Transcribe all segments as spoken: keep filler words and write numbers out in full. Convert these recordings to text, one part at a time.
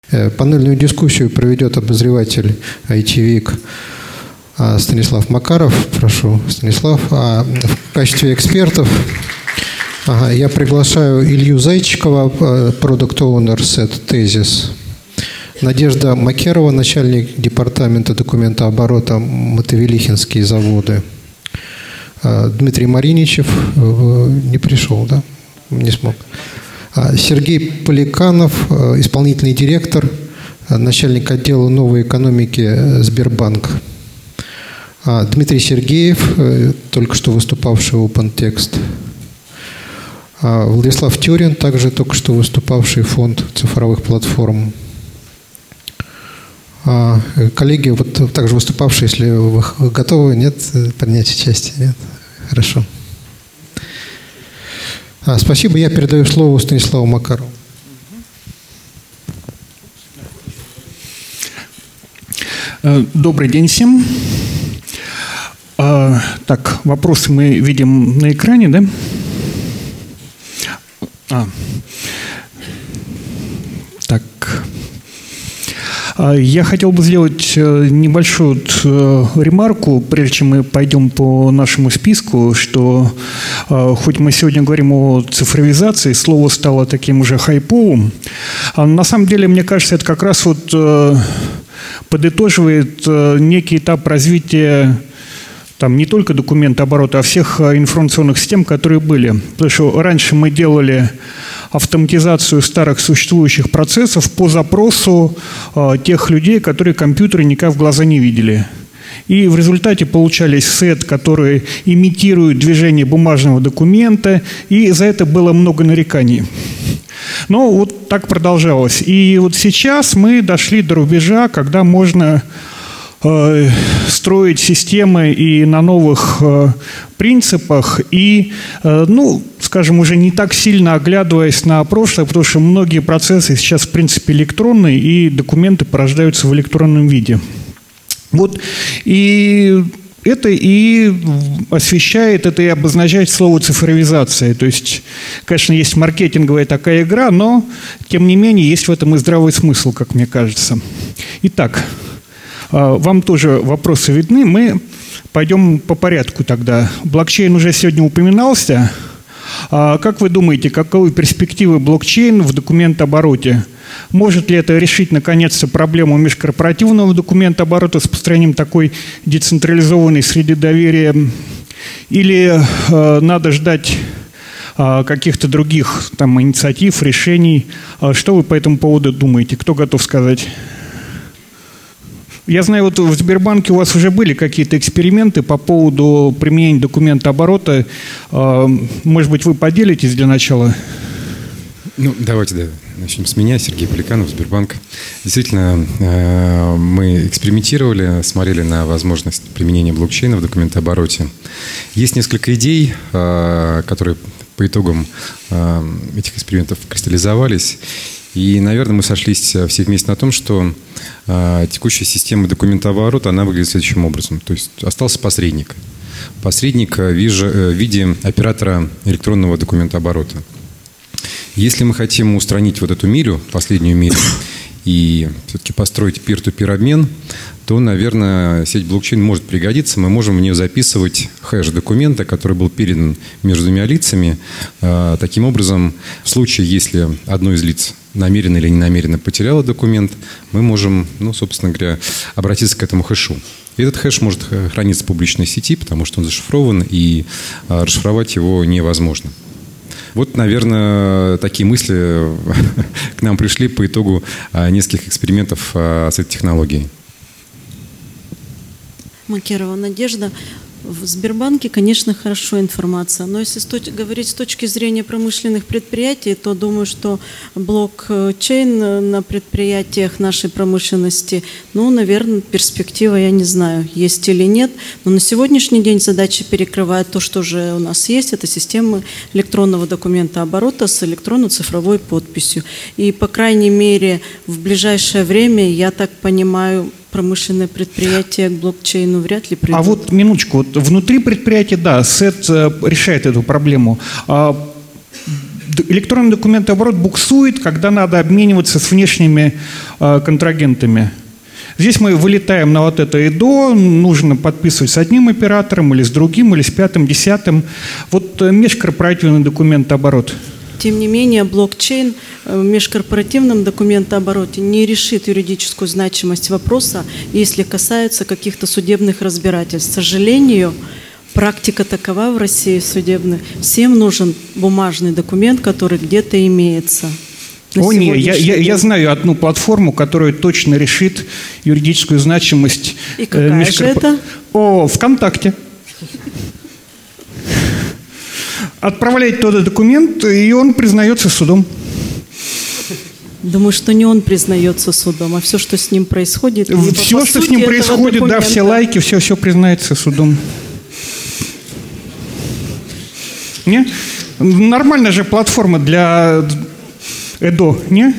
Панельную дискуссию проведет обозреватель ай ти Week Станислав Макаров. Прошу, Станислав. А в качестве экспертов ага, я приглашаю Илью Зайчикова, Product Owner Set Thesis, Надежда Макерова, начальник департамента документооборота Мотовилихинские заводы. Дмитрий Мариничев не пришел, да? Не смог. Сергей Поликанов, исполнительный директор, начальник отдела новой экономики Сбербанк. Дмитрий Сергеев, только что выступавший в OpenText. Владислав Тюрин, также только что выступавший фонд цифровых платформ. Коллеги, вот также выступавшие, если вы готовы, нет, принять участие? Нет? Хорошо. А, спасибо. Я передаю слово Станиславу Макарову. Добрый день всем. А, так, вопросы мы видим на экране, да? А. Так. Я хотел бы сделать небольшую ремарку, прежде чем мы пойдем по нашему списку, что хоть мы сегодня говорим о цифровизации, слово стало таким уже хайповым, а на самом деле, мне кажется, это как раз вот подытоживает некий этап развития там не только документооборота, а всех информационных систем, которые были. Потому что раньше мы делали автоматизацию старых существующих процессов по запросу э, тех людей, которые компьютеры никак в глаза не видели. И в результате получались сет, которые имитируют движение бумажного документа, и за это было много нареканий. Но вот так продолжалось. И вот сейчас мы дошли до рубежа, когда можно э, строить системы и на новых э, принципах, и, э, ну, скажем, уже не так сильно оглядываясь на прошлое, потому что многие процессы сейчас, в принципе, электронные, и документы порождаются в электронном виде. Вот, и это и освещает, это и обозначает слово цифровизация. То есть, конечно, есть маркетинговая такая игра, но, тем не менее, есть в этом и здравый смысл, как мне кажется. Итак, вам тоже вопросы видны. Мы пойдем по порядку тогда. Блокчейн уже сегодня упоминался. Как вы думаете, каковы перспективы блокчейна в документообороте? Может ли это решить, наконец-то, проблему межкорпоративного документооборота с построением такой децентрализованной среды доверия? Или э, надо ждать э, каких-то других там, инициатив, решений? Что вы по этому поводу думаете? Кто готов сказать? Я знаю, вот в Сбербанке у вас уже были какие-то эксперименты по поводу применения документооборота. Э, может быть, вы поделитесь для начала? Ну, давайте, да, начнем с меня. Сергей Поликанов, Сбербанк. Действительно, э, мы экспериментировали, смотрели на возможность применения блокчейна в документообороте. Есть несколько идей, э, которые по итогам э, этих экспериментов кристаллизовались. И, наверное, мы сошлись все вместе на том, что э, текущая система документооборота, она выглядит следующим образом. То есть остался посредник. Посредник в виде оператора электронного документооборота. Если мы хотим устранить вот эту милю, последнюю милю, и все-таки построить пир-ту-пир обмен, то, наверное, сеть блокчейн может пригодиться. Мы можем в нее записывать хэш документа, который был передан между двумя лицами. Таким образом, в случае, если одно из лиц намеренно или ненамеренно потеряло документ, мы можем, ну, собственно говоря, обратиться к этому хэшу. И этот хэш может храниться в публичной сети, потому что он зашифрован, и расшифровать его невозможно. Вот, наверное, такие мысли к нам пришли по итогу нескольких экспериментов с этой технологией. Макерова Надежда. В Сбербанке, конечно, хорошо информация, но если говорить с точки зрения промышленных предприятий, то думаю, что блокчейн на предприятиях нашей промышленности, ну, наверное, перспектива, я не знаю, есть или нет, но на сегодняшний день задачи перекрывает то, что уже у нас есть, это система электронного документооборота с электронно-цифровой подписью. И, по крайней мере, в ближайшее время, я так понимаю, промышленные предприятия к блокчейну вряд ли придут. А вот минуточку, вот внутри предприятия, да, сет решает эту проблему. А электронный документооборот буксует, когда надо обмениваться с внешними э, контрагентами. Здесь мы вылетаем на вот это ИДО, нужно подписывать с одним оператором, или с другим, или с пятым, десятым. Вот межкорпоративный документооборот. Тем не менее, блокчейн в межкорпоративном документообороте не решит юридическую значимость вопроса, если касается каких-то судебных разбирательств. К сожалению, практика такова в России судебная. Всем нужен бумажный документ, который где-то имеется. О, нет, я, я, я знаю одну платформу, которая точно решит юридическую значимость. И какая э, межкорпор... же это? О, ВКонтакте. Отправляете туда документ, и он признается судом. Думаю, что не он признается судом, а все, что с ним происходит. Все, что с ним происходит, да, все лайки, все, все признается судом. Не? Нормальная же платформа для ЭДО, не?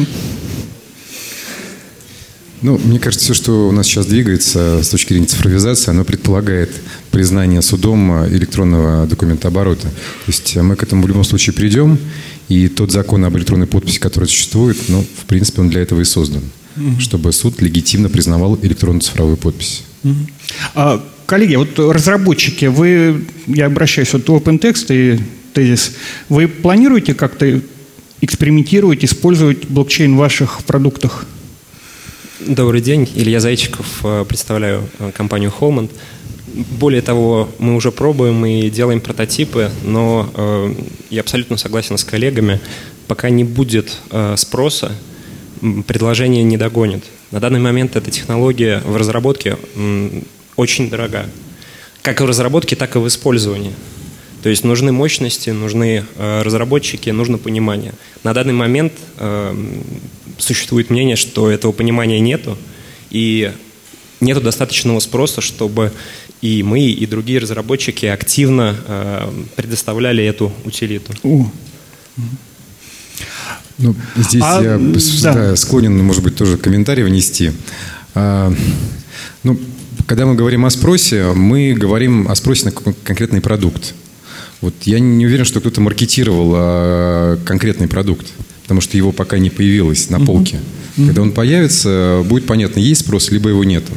Ну, мне кажется, все, что у нас сейчас двигается с точки зрения цифровизации, оно предполагает признание судом электронного документооборота. То есть мы к этому в любом случае придем, и тот закон об электронной подписи, который существует, ну, в принципе, он для этого и создан, mm-hmm. чтобы суд легитимно признавал электронную цифровую подпись. Mm-hmm. А, коллеги, вот разработчики, вы, я обращаюсь вот к OpenText и Tezis, вы планируете как-то экспериментировать, использовать блокчейн в ваших продуктах? Добрый день, Илья Зайчиков, представляю компанию Holman. Более того, мы уже пробуем и делаем прототипы, но э, я абсолютно согласен с коллегами, пока не будет э, спроса, предложение не догонит. На данный момент эта технология в разработке э, очень дорога, как в разработке, так и в использовании. То есть нужны мощности, нужны э, разработчики, нужно понимание. На данный момент э, существует мнение, что этого понимания нету, и нету достаточного спроса, чтобы и мы, и другие разработчики активно э, предоставляли эту утилиту. О. Ну, здесь а, я да. Да, склонен, может быть, тоже комментарий внести. А, ну, когда мы говорим о спросе, мы говорим о спросе на конкретный продукт. Вот я не уверен, что кто-то маркетировал а, конкретный продукт, потому что его пока не появилось на полке. Uh-huh. Когда он появится, будет понятно, есть спрос, либо его нету.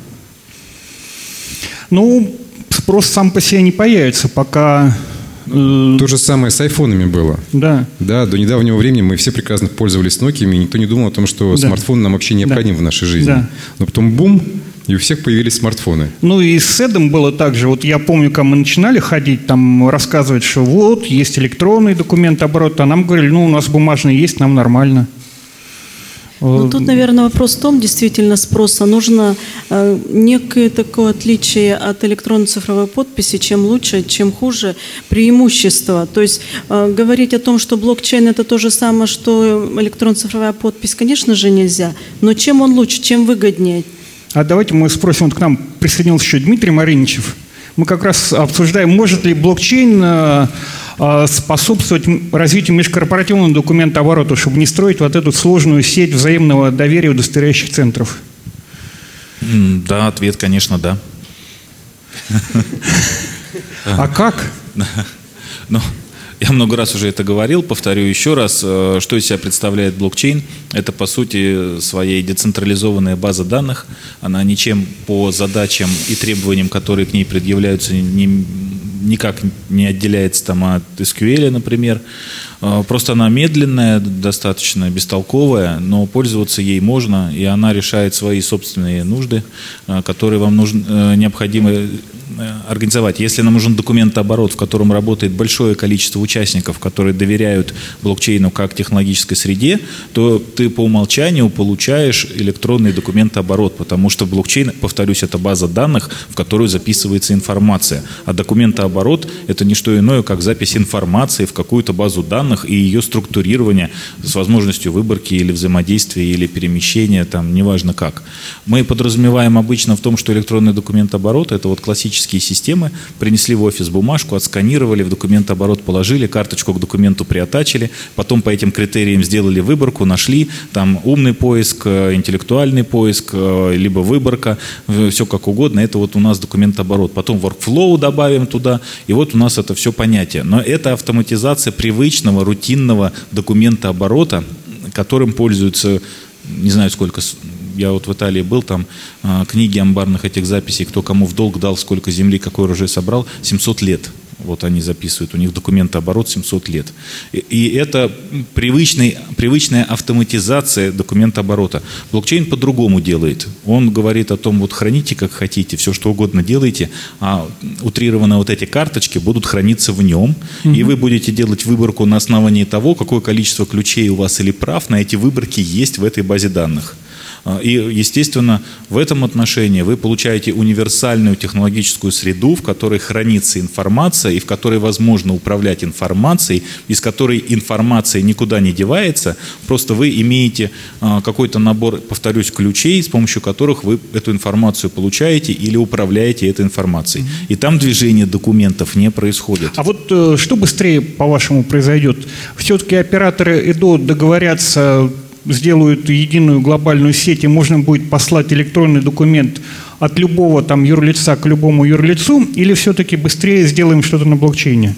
Ну, спрос сам по себе не появится, пока... Э... То же самое с айфонами было. Да. Да, до недавнего времени мы все прекрасно пользовались Nokia, и никто не думал о том, что да. смартфон нам вообще необходим да. в нашей жизни. Да. Но потом бум, и у всех появились смартфоны. Ну и с эдом было так же. Вот я помню, когда мы начинали ходить, там рассказывать, что вот, есть электронный документооборот, а нам говорили, ну, у нас бумажный есть, нам нормально. Ну, тут, наверное, вопрос в том, действительно, спроса. Нужно э, некое такое отличие от электронной цифровой подписи. Чем лучше, чем хуже, преимущество. То есть э, говорить о том, что блокчейн – это то же самое, что электронная цифровая подпись, конечно же, нельзя. Но чем он лучше, чем выгоднее? А давайте мы спросим, вот к нам присоединился еще Дмитрий Мариничев. Мы как раз обсуждаем, может ли блокчейн э, э, способствовать развитию межкорпоративного документооборота, чтобы не строить вот эту сложную сеть взаимного доверия удостоверяющих центров. Да, ответ, конечно, да. А как? Ну, я много раз уже это говорил, повторю еще раз, что из себя представляет блокчейн. Это, по сути, своей децентрализованная база данных. Она ничем по задачам и требованиям, которые к ней предъявляются, не, никак не отделяется там, от эс кью эль, например. Просто она медленная, достаточно бестолковая, но пользоваться ей можно, и она решает свои собственные нужды, которые вам нужно, необходимо организовать. Если нам нужен документооборот, в котором работает большое количество участников, которые доверяют блокчейну как технологической среде, то ты по умолчанию получаешь электронный документооборот, потому что блокчейн, повторюсь, это база данных, в которую записывается информация. А документооборот – это не что иное, как запись информации в какую-то базу данных и ее структурирование с возможностью выборки или взаимодействия, или перемещения, там, неважно как. Мы подразумеваем обычно в том, что электронный документооборот – это вот классический бюрократические системы, принесли в офис бумажку, отсканировали, в документооборот положили, карточку к документу приотачили, потом по этим критериям сделали выборку, нашли, там умный поиск, интеллектуальный поиск, либо выборка, все как угодно, это вот у нас документооборот. Потом workflow добавим туда, и вот у нас это все понятие. Но это автоматизация привычного, рутинного документооборота, которым пользуются, не знаю сколько, я вот в Италии был, там э, книги амбарных этих записей, кто кому в долг дал, сколько земли, какой урожай собрал, семьсот лет. Вот они записывают, у них документооборот семьсот лет. И, и это привычный, привычная автоматизация документооборота. Блокчейн по-другому делает. Он говорит о том, вот храните как хотите, все что угодно делайте, а утрированно вот эти карточки будут храниться в нем, mm-hmm. и вы будете делать выборку на основании того, какое количество ключей у вас или прав на эти выборки есть в этой базе данных. И, естественно, в этом отношении вы получаете универсальную технологическую среду, в которой хранится информация и в которой возможно управлять информацией, из которой информация никуда не девается, просто вы имеете какой-то набор, повторюсь, ключей, с помощью которых вы эту информацию получаете или управляете этой информацией. И там движение документов не происходит. А вот что быстрее, по-вашему, произойдет? Все-таки операторы и до договорятся, сделают единую глобальную сеть, и можно будет послать электронный документ от любого там юрлица к любому юрлицу, или все-таки быстрее сделаем что-то на блокчейне?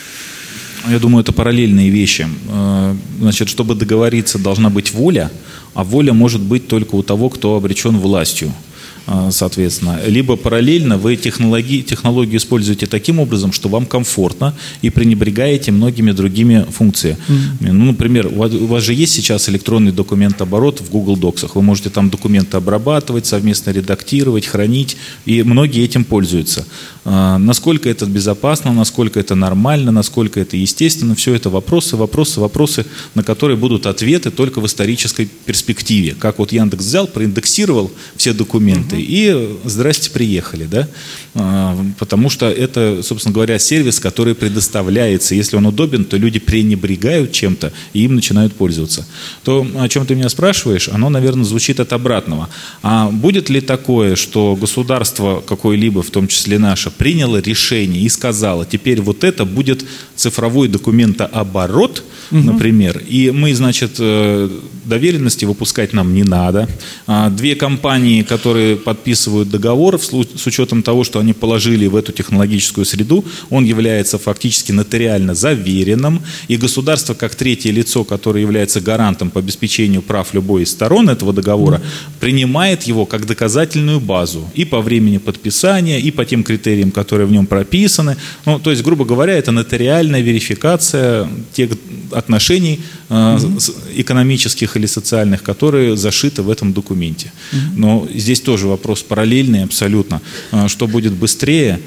Я думаю, это параллельные вещи. Значит, чтобы договориться, должна быть воля, а воля может быть только у того, кто обречен властью. Соответственно, либо параллельно вы технологии, технологию используете таким образом, что вам комфортно, и пренебрегаете многими другими функциями. Mm-hmm. Ну, например, у вас, у вас же есть сейчас электронный документооборот в Google Docs'ах. Вы можете там документы обрабатывать, совместно редактировать, хранить, и многие этим пользуются. А, насколько это безопасно, насколько это нормально, насколько это естественно, все это вопросы, вопросы, вопросы, на которые будут ответы только в исторической перспективе. Как вот Яндекс взял, проиндексировал все документы, mm-hmm. и здрасте, приехали, да? Потому что это, собственно говоря, сервис, который предоставляется. Если он удобен, то люди пренебрегают чем-то и им начинают пользоваться. То, о чем ты меня спрашиваешь, оно, наверное, звучит от обратного. А будет ли такое, что государство какое-либо, в том числе наше, приняло решение и сказало, теперь вот это будет цифровой документооборот, угу. например, и мы, значит, доверенности выпускать нам не надо. Две компании, которые подписывают договор, с учетом того, что они положили в эту технологическую среду, он является фактически нотариально заверенным, и государство, как третье лицо, которое является гарантом по обеспечению прав любой из сторон этого договора, mm-hmm. принимает его как доказательную базу и по времени подписания, и по тем критериям, которые в нем прописаны. Ну, то есть, грубо говоря, это нотариальная верификация тех отношений э, mm-hmm. экономических или социальных, которые зашиты в этом документе. Mm-hmm. Но здесь тоже вопрос параллельный абсолютно. Что будет быстрее?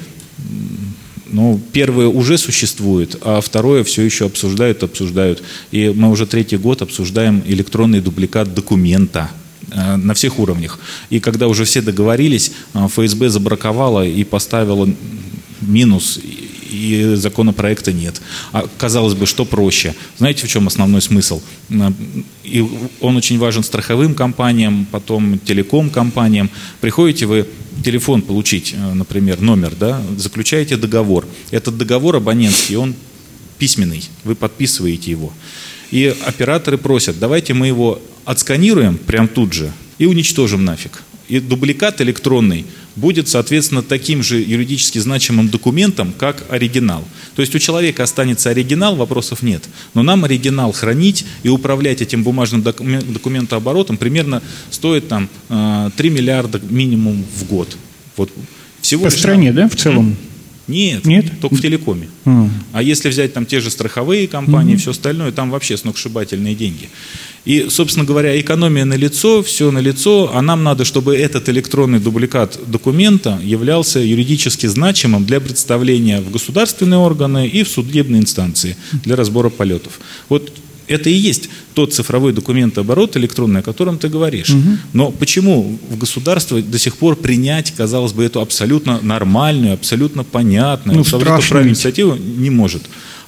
Ну, первое уже существует, а второе все еще обсуждают, обсуждают. И мы уже третий год обсуждаем электронный дубликат документа на всех уровнях. И когда уже все договорились, эф эс бэ забраковала и поставила минус, и законопроекта нет. А, казалось бы, что проще? Знаете, в чем основной смысл? И он очень важен страховым компаниям, потом телеком-компаниям. Приходите вы телефон получить, например, номер, да, заключаете договор. Этот договор абонентский, он письменный, вы подписываете его. И операторы просят, давайте мы его отсканируем прямо тут же и уничтожим нафиг. И дубликат электронный будет, соответственно, таким же юридически значимым документом, как оригинал. То есть у человека останется оригинал, вопросов нет. Но нам оригинал хранить и управлять этим бумажным документооборотом примерно стоит там три миллиарда минимум в год. Вот всего по лишь стране, да, в целом? Нет, Нет, только в телекоме. А, а если взять там те же страховые компании, угу. все остальное, там вообще сногсшибательные деньги. И, собственно говоря, экономия налицо, все налицо, а нам надо, чтобы этот электронный дубликат документа являлся юридически значимым для представления в государственные органы и в судебные инстанции для разбора полетов. Вот это и есть тот цифровой документооборот электронный, о котором ты говоришь. Угу. Но почему в государство до сих пор принять, казалось бы, эту абсолютно нормальную, абсолютно понятную, ну, абсолютно правильную инициативу не может?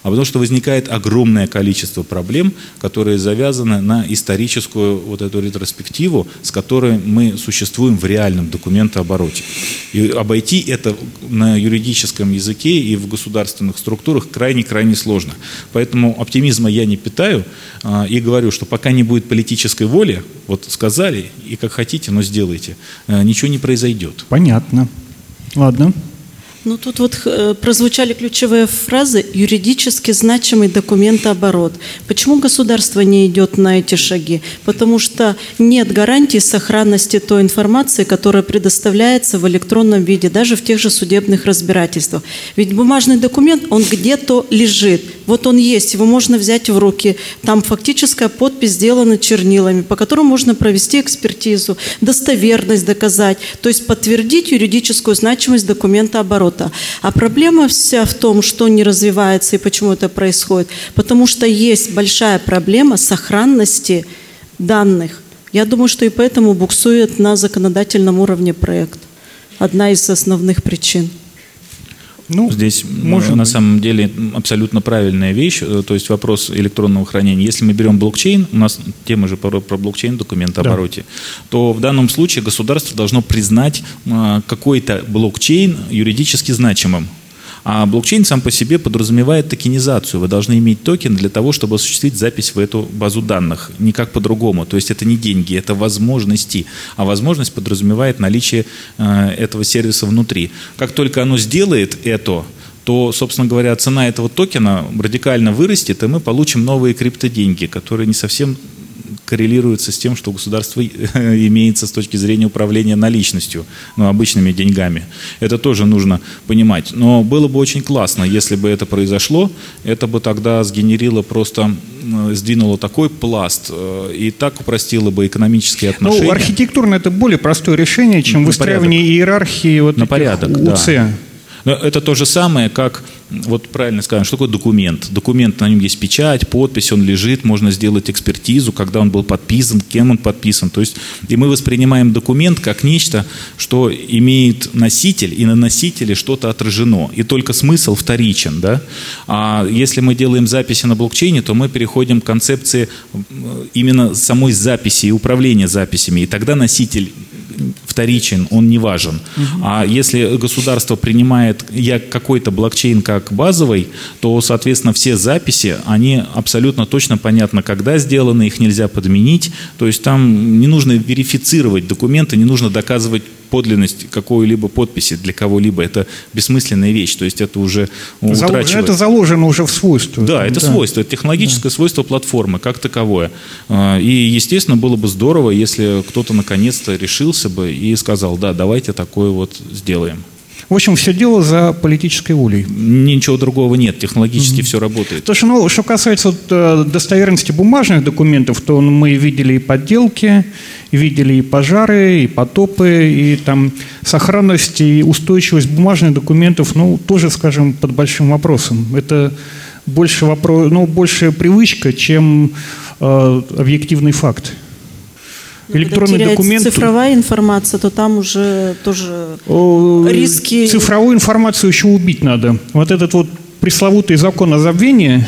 а потому что возникает огромное количество проблем, которые завязаны на историческую вот эту ретроспективу, с которой мы существуем в реальном документообороте. И обойти это на юридическом языке и в государственных структурах крайне-крайне сложно. Поэтому оптимизма я не питаю а, и говорю, что пока не будет политической воли, вот сказали, и как хотите, но сделайте, а, ничего не произойдет. Понятно. Ладно. Ну, тут вот э, прозвучали ключевые фразы «юридически значимый документооборот». Почему государство не идет на эти шаги? Потому что нет гарантии сохранности той информации, которая предоставляется в электронном виде, даже в тех же судебных разбирательствах. Ведь бумажный документ, он где-то лежит. Вот он есть, его можно взять в руки. Там фактическая подпись сделана чернилами, по которым можно провести экспертизу, достоверность доказать, то есть подтвердить юридическую значимость документооборота. А проблема вся в том, что не развивается и почему это происходит. Потому что есть большая проблема сохранности данных. Я думаю, что и поэтому буксует на законодательном уровне проект. Одна из основных причин. Ну, здесь можно, на самом деле абсолютно правильная вещь, то есть вопрос электронного хранения. Если мы берем блокчейн, у нас тема же про, про блокчейн в документообороте, да. то в данном случае государство должно признать какой-то блокчейн юридически значимым. А блокчейн сам по себе подразумевает токенизацию. Вы должны иметь токен для того, чтобы осуществить запись в эту базу данных. Никак по-другому. То есть это не деньги, это возможности. А возможность подразумевает наличие э, этого сервиса внутри. Как только оно сделает это, то, собственно говоря, цена этого токена радикально вырастет, и мы получим новые криптоденьги, которые не совсем коррелируется с тем, что государство имеется с точки зрения управления наличностью, ну, обычными деньгами. Это тоже нужно понимать. Но было бы очень классно, если бы это произошло, это бы тогда сгенерило просто, сдвинуло такой пласт и так упростило бы экономические отношения. Ну, архитектурно это более простое решение, чем на выстраивание порядок. Иерархии вот на порядок, УЦ. Да. Но это то же самое, как, вот правильно сказано, что такое документ. Документ, на нем есть печать, подпись, он лежит, можно сделать экспертизу, когда он был подписан, кем он подписан. То есть, и мы воспринимаем документ как нечто, что имеет носитель, и на носителе что-то отражено. И только смысл вторичен. Да? А если мы делаем записи на блокчейне, то мы переходим к концепции именно самой записи и управления записями. И тогда носитель вторичен, он не важен. Угу. А если государство принимает я какой-то блокчейн как базовый, то, соответственно, все записи, они абсолютно точно понятно, когда сделаны, их нельзя подменить. То есть там не нужно верифицировать документы, не нужно доказывать подлинность какой-либо подписи для кого-либо. Это бессмысленная вещь. То есть это уже утрачивает. Это заложено уже в свойство. Да, это да. свойство. Это технологическое да. свойство платформы как таковое. И, естественно, было бы здорово, если кто-то наконец-то решился бы и сказал, да, давайте такое вот сделаем. В общем, все дело за политической волей. Ничего другого нет, технологически mm-hmm. все работает. То, что, ну, что касается вот, э, достоверности бумажных документов, то мы видели и подделки, видели и пожары, и потопы, и там сохранность и устойчивость бумажных документов, ну, тоже, скажем, под большим вопросом. Это больше, вопрос, ну, больше привычка, чем э, объективный факт. Электронный документ, цифровая информация, то там уже тоже о, риски. Цифровую информацию еще убить надо. Вот этот вот пресловутый закон о забвении,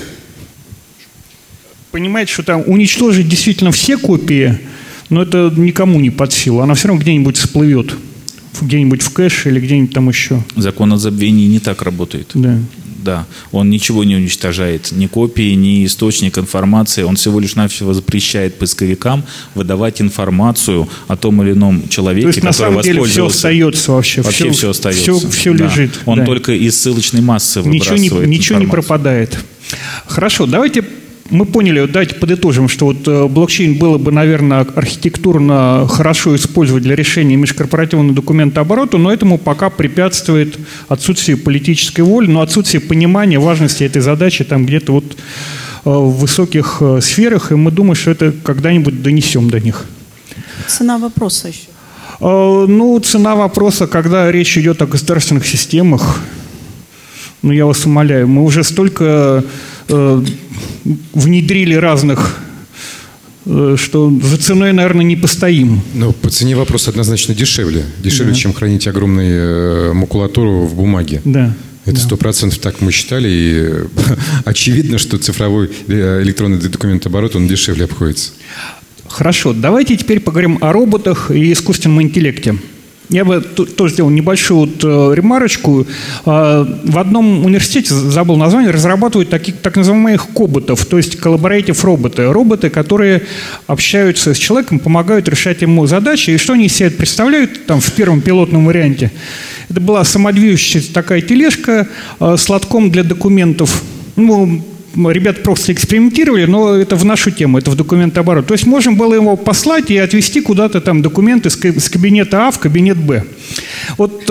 понимаете, что там уничтожить действительно все копии, но это никому не под силу. Она все равно где-нибудь всплывет, где-нибудь в кэше или где-нибудь там еще. Закон о забвении не так работает. Да. Да, он ничего не уничтожает, ни копии, ни источник информации. Он всего лишь навсего запрещает поисковикам выдавать информацию о том или ином человеке, то есть, который на самом деле все остается вообще. Вообще все, все остается. Все, все да. лежит. Он да. только из ссылочной массы выбрасывает ничего не, ничего информацию. не пропадает. Хорошо, давайте мы поняли, давайте подытожим, что вот блокчейн было бы, наверное, архитектурно хорошо использовать для решения межкорпоративного документооборота, но этому пока препятствует отсутствие политической воли, но отсутствие понимания важности этой задачи там где-то вот в высоких сферах, и мы думаем, что это когда-нибудь донесем до них. Цена вопроса еще. Ну, цена вопроса, когда речь идет о государственных системах, ну, я вас умоляю, мы уже столько э, внедрили разных, э, что за ценой, наверное, не постоим. Ну, по цене вопрос однозначно дешевле. Дешевле, да. чем хранить огромную макулатуру в бумаге. Да. Это сто процентов так мы считали, и очевидно, что цифровой электронный документооборот, он дешевле обходится. Хорошо, давайте теперь поговорим о роботах и искусственном интеллекте. Я бы тоже сделал небольшую вот ремарочку. В одном университете, забыл название, разрабатывают таких, так называемых коботов, то есть collaborative роботы. Роботы, которые общаются с человеком, помогают решать ему задачи. И что они из себя представляют там, в первом пилотном варианте? Это была самодвижущаяся такая тележка с лотком для документов. Ну, ребята просто экспериментировали, но это в нашу тему, это в документооборот. То есть можно было его послать и отвезти куда-то там документы с кабинета А в кабинет Б. Вот,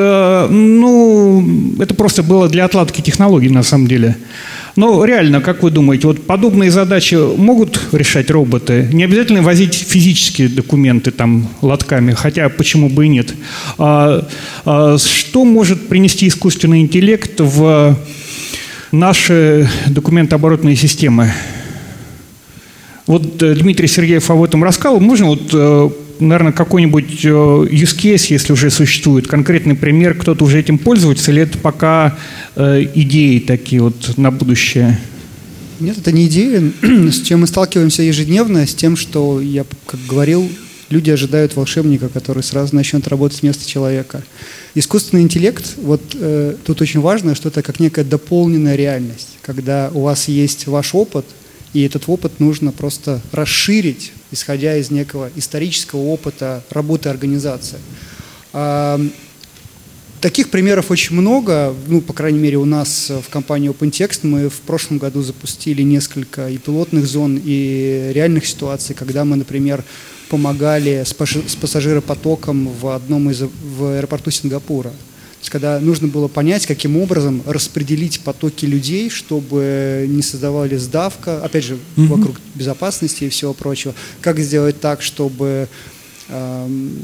ну, это просто было для отладки технологий на самом деле. Но реально, как вы думаете, вот подобные задачи могут решать роботы? Не обязательно возить физические документы там лотками, хотя почему бы и нет. А, а, что может принести искусственный интеллект в наши документооборотные системы? Вот Дмитрий Сергеев об этом рассказал. Можно вот, наверное, какой-нибудь use case, если уже существует, конкретный пример, кто-то уже этим пользуется, или это пока идеи такие вот на будущее? Нет, это не идея. С чем мы сталкиваемся ежедневно, с тем, что, я как говорил, люди ожидают волшебника, который сразу начнет работать вместо человека. Искусственный интеллект, вот э, тут очень важно, что это как некая дополненная реальность, когда у вас есть ваш опыт, и этот опыт нужно просто расширить, исходя из некого исторического опыта работы организации. А, таких примеров очень много, ну, по крайней мере, у нас в компании OpenText мы в прошлом году запустили несколько и пилотных зон, и реальных ситуаций, когда мы, например, помогали с пассажиропотоком в одном из в аэропорту Сингапура. То есть, когда нужно было понять, каким образом распределить потоки людей, чтобы не создавалась давка, опять же, mm-hmm. вокруг безопасности и всего прочего. Как сделать так, чтобы э,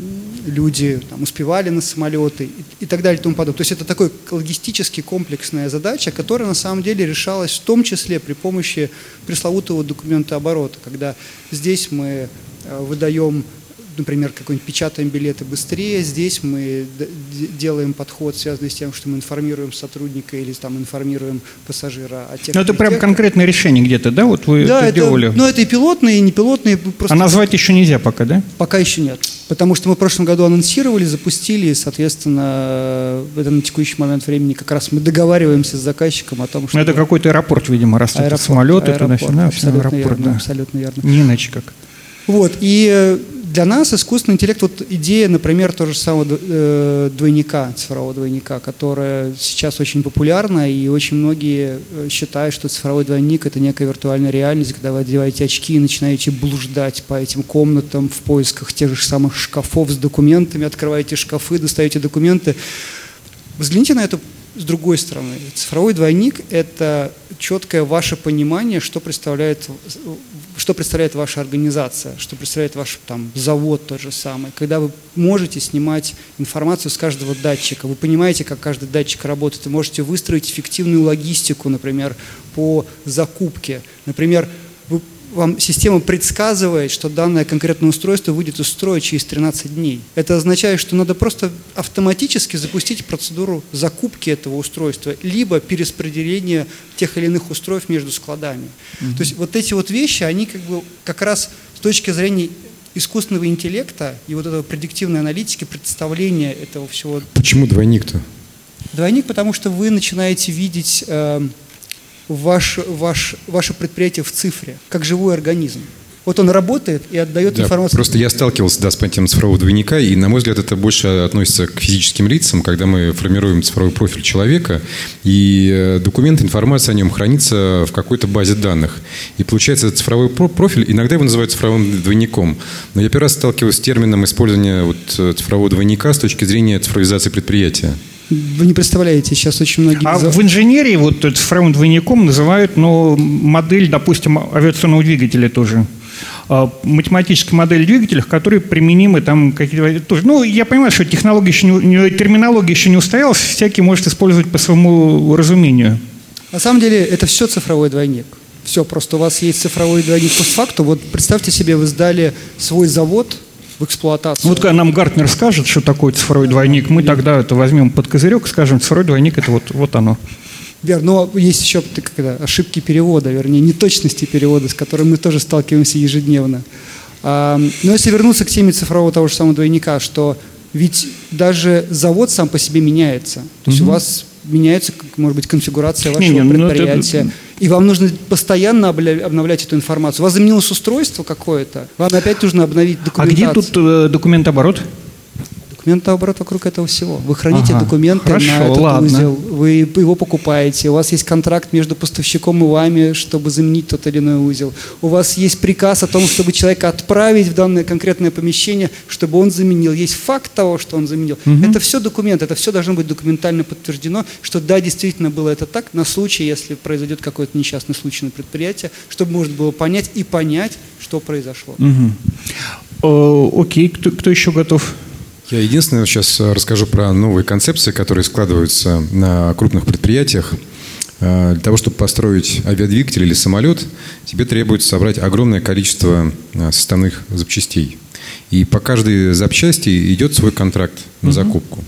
люди там, успевали на самолеты и, и так далее и тому подобное. То есть это такая логистически комплексная задача, которая на самом деле решалась в том числе при помощи пресловутого документооборота, когда здесь мы выдаем, например, какой-нибудь печатаем билеты быстрее, здесь мы делаем подход, связанный с тем, что мы информируем сотрудника или там информируем пассажира о тех. Но это прям тех. Конкретное решение где-то, да? Вот вы да, это, это делали. Ну, это и пилотные, и не пилотные. Просто... А назвать еще нельзя пока, да? Пока еще нет. Потому что мы в прошлом году анонсировали, запустили, и, соответственно, это на текущий момент времени как раз мы договариваемся с заказчиком о том, что... Но это какой-то аэропорт, видимо, раз это самолет, это начинает. Абсолютно аэропорт, верно, да. абсолютно верно. Не иначе как. Вот, и для нас искусственный интеллект, вот идея, например, того же самого двойника, цифрового двойника, которая сейчас очень популярна, и очень многие считают, что цифровой двойник – это некая виртуальная реальность, когда вы одеваете очки и начинаете блуждать по этим комнатам в поисках тех же самых шкафов с документами, открываете шкафы, достаете документы. Взгляните на это с другой стороны. Цифровой двойник – это четкое ваше понимание, что представляет, что представляет ваша организация, что представляет ваш там, завод тот же самый. Когда вы можете снимать информацию с каждого датчика, вы понимаете, как каждый датчик работает, вы можете выстроить эффективную логистику, например, по закупке. Например, вы вам система предсказывает, что данное конкретное устройство выйдет из строя через тринадцать дней. Это означает, что надо просто автоматически запустить процедуру закупки этого устройства, либо перераспределения тех или иных устройств между складами. Mm-hmm. То есть вот эти вот вещи, они как бы как раз с точки зрения искусственного интеллекта и вот этого предиктивной аналитики, представления этого всего. Почему двойник-то? Двойник, потому что вы начинаете видеть... Э, Ваш, ваш, ваше предприятие в цифре, как живой организм. Вот он работает и отдает да, информацию. Просто я сталкивался да, с понятием цифрового двойника, и, на мой взгляд, это больше относится к физическим лицам, когда мы формируем цифровой профиль человека, и документ, информация о нем хранится в какой-то базе данных. И получается, цифровой профиль, иногда его называют цифровым двойником. Но я первый раз сталкиваюсь с термином использования вот, цифрового двойника с точки зрения цифровизации предприятия. Вы не представляете, сейчас очень многие... А в инженерии вот цифровым двойником называют ну, модель, допустим, авиационного двигателя тоже. Математическая модель двигателя, которые применимы там какие-то... Тоже. Ну, я понимаю, что технология еще не, терминология еще не устоялась, всякий может использовать по своему разумению. На самом деле это все цифровой двойник. Все, просто у вас есть цифровой двойник постфактум. Вот представьте себе, вы сдали свой завод в эксплуатацию. Вот когда нам Гартнер скажет, что такое цифровой двойник, мы тогда это возьмем под козырек и скажем, цифровой двойник – это вот, вот оно. Верно, но есть еще когда, ошибки перевода, вернее, неточности перевода, с которыми мы тоже сталкиваемся ежедневно. А, но если вернуться к теме цифрового того же самого двойника, что ведь даже завод сам по себе меняется. То есть угу. у вас меняется, может быть, конфигурация вашего не, не, предприятия. Это... И вам нужно постоянно обновлять эту информацию. У вас заменилось устройство какое-то, вам опять нужно обновить документацию. А где тут э, документооборот? Документооборот вокруг этого всего. Вы храните ага, документы хорошо, на этот ладно. узел, вы его покупаете, у вас есть контракт между поставщиком и вами, чтобы заменить тот или иной узел. У вас есть приказ о том, чтобы человека отправить в данное конкретное помещение, чтобы он заменил. Есть факт того, что он заменил. Угу. Это все документы, это все должно быть документально подтверждено, что да, действительно было это так, на случай, если произойдет какой-то несчастный случай на предприятии, чтобы можно было понять и понять, что произошло. Угу. О, окей, кто, кто еще готов? Я единственное сейчас расскажу про новые концепции, которые складываются на крупных предприятиях. Для того, чтобы построить авиадвигатель или самолет, тебе требуется собрать огромное количество составных запчастей. И по каждой запчасти идет свой контракт на закупку.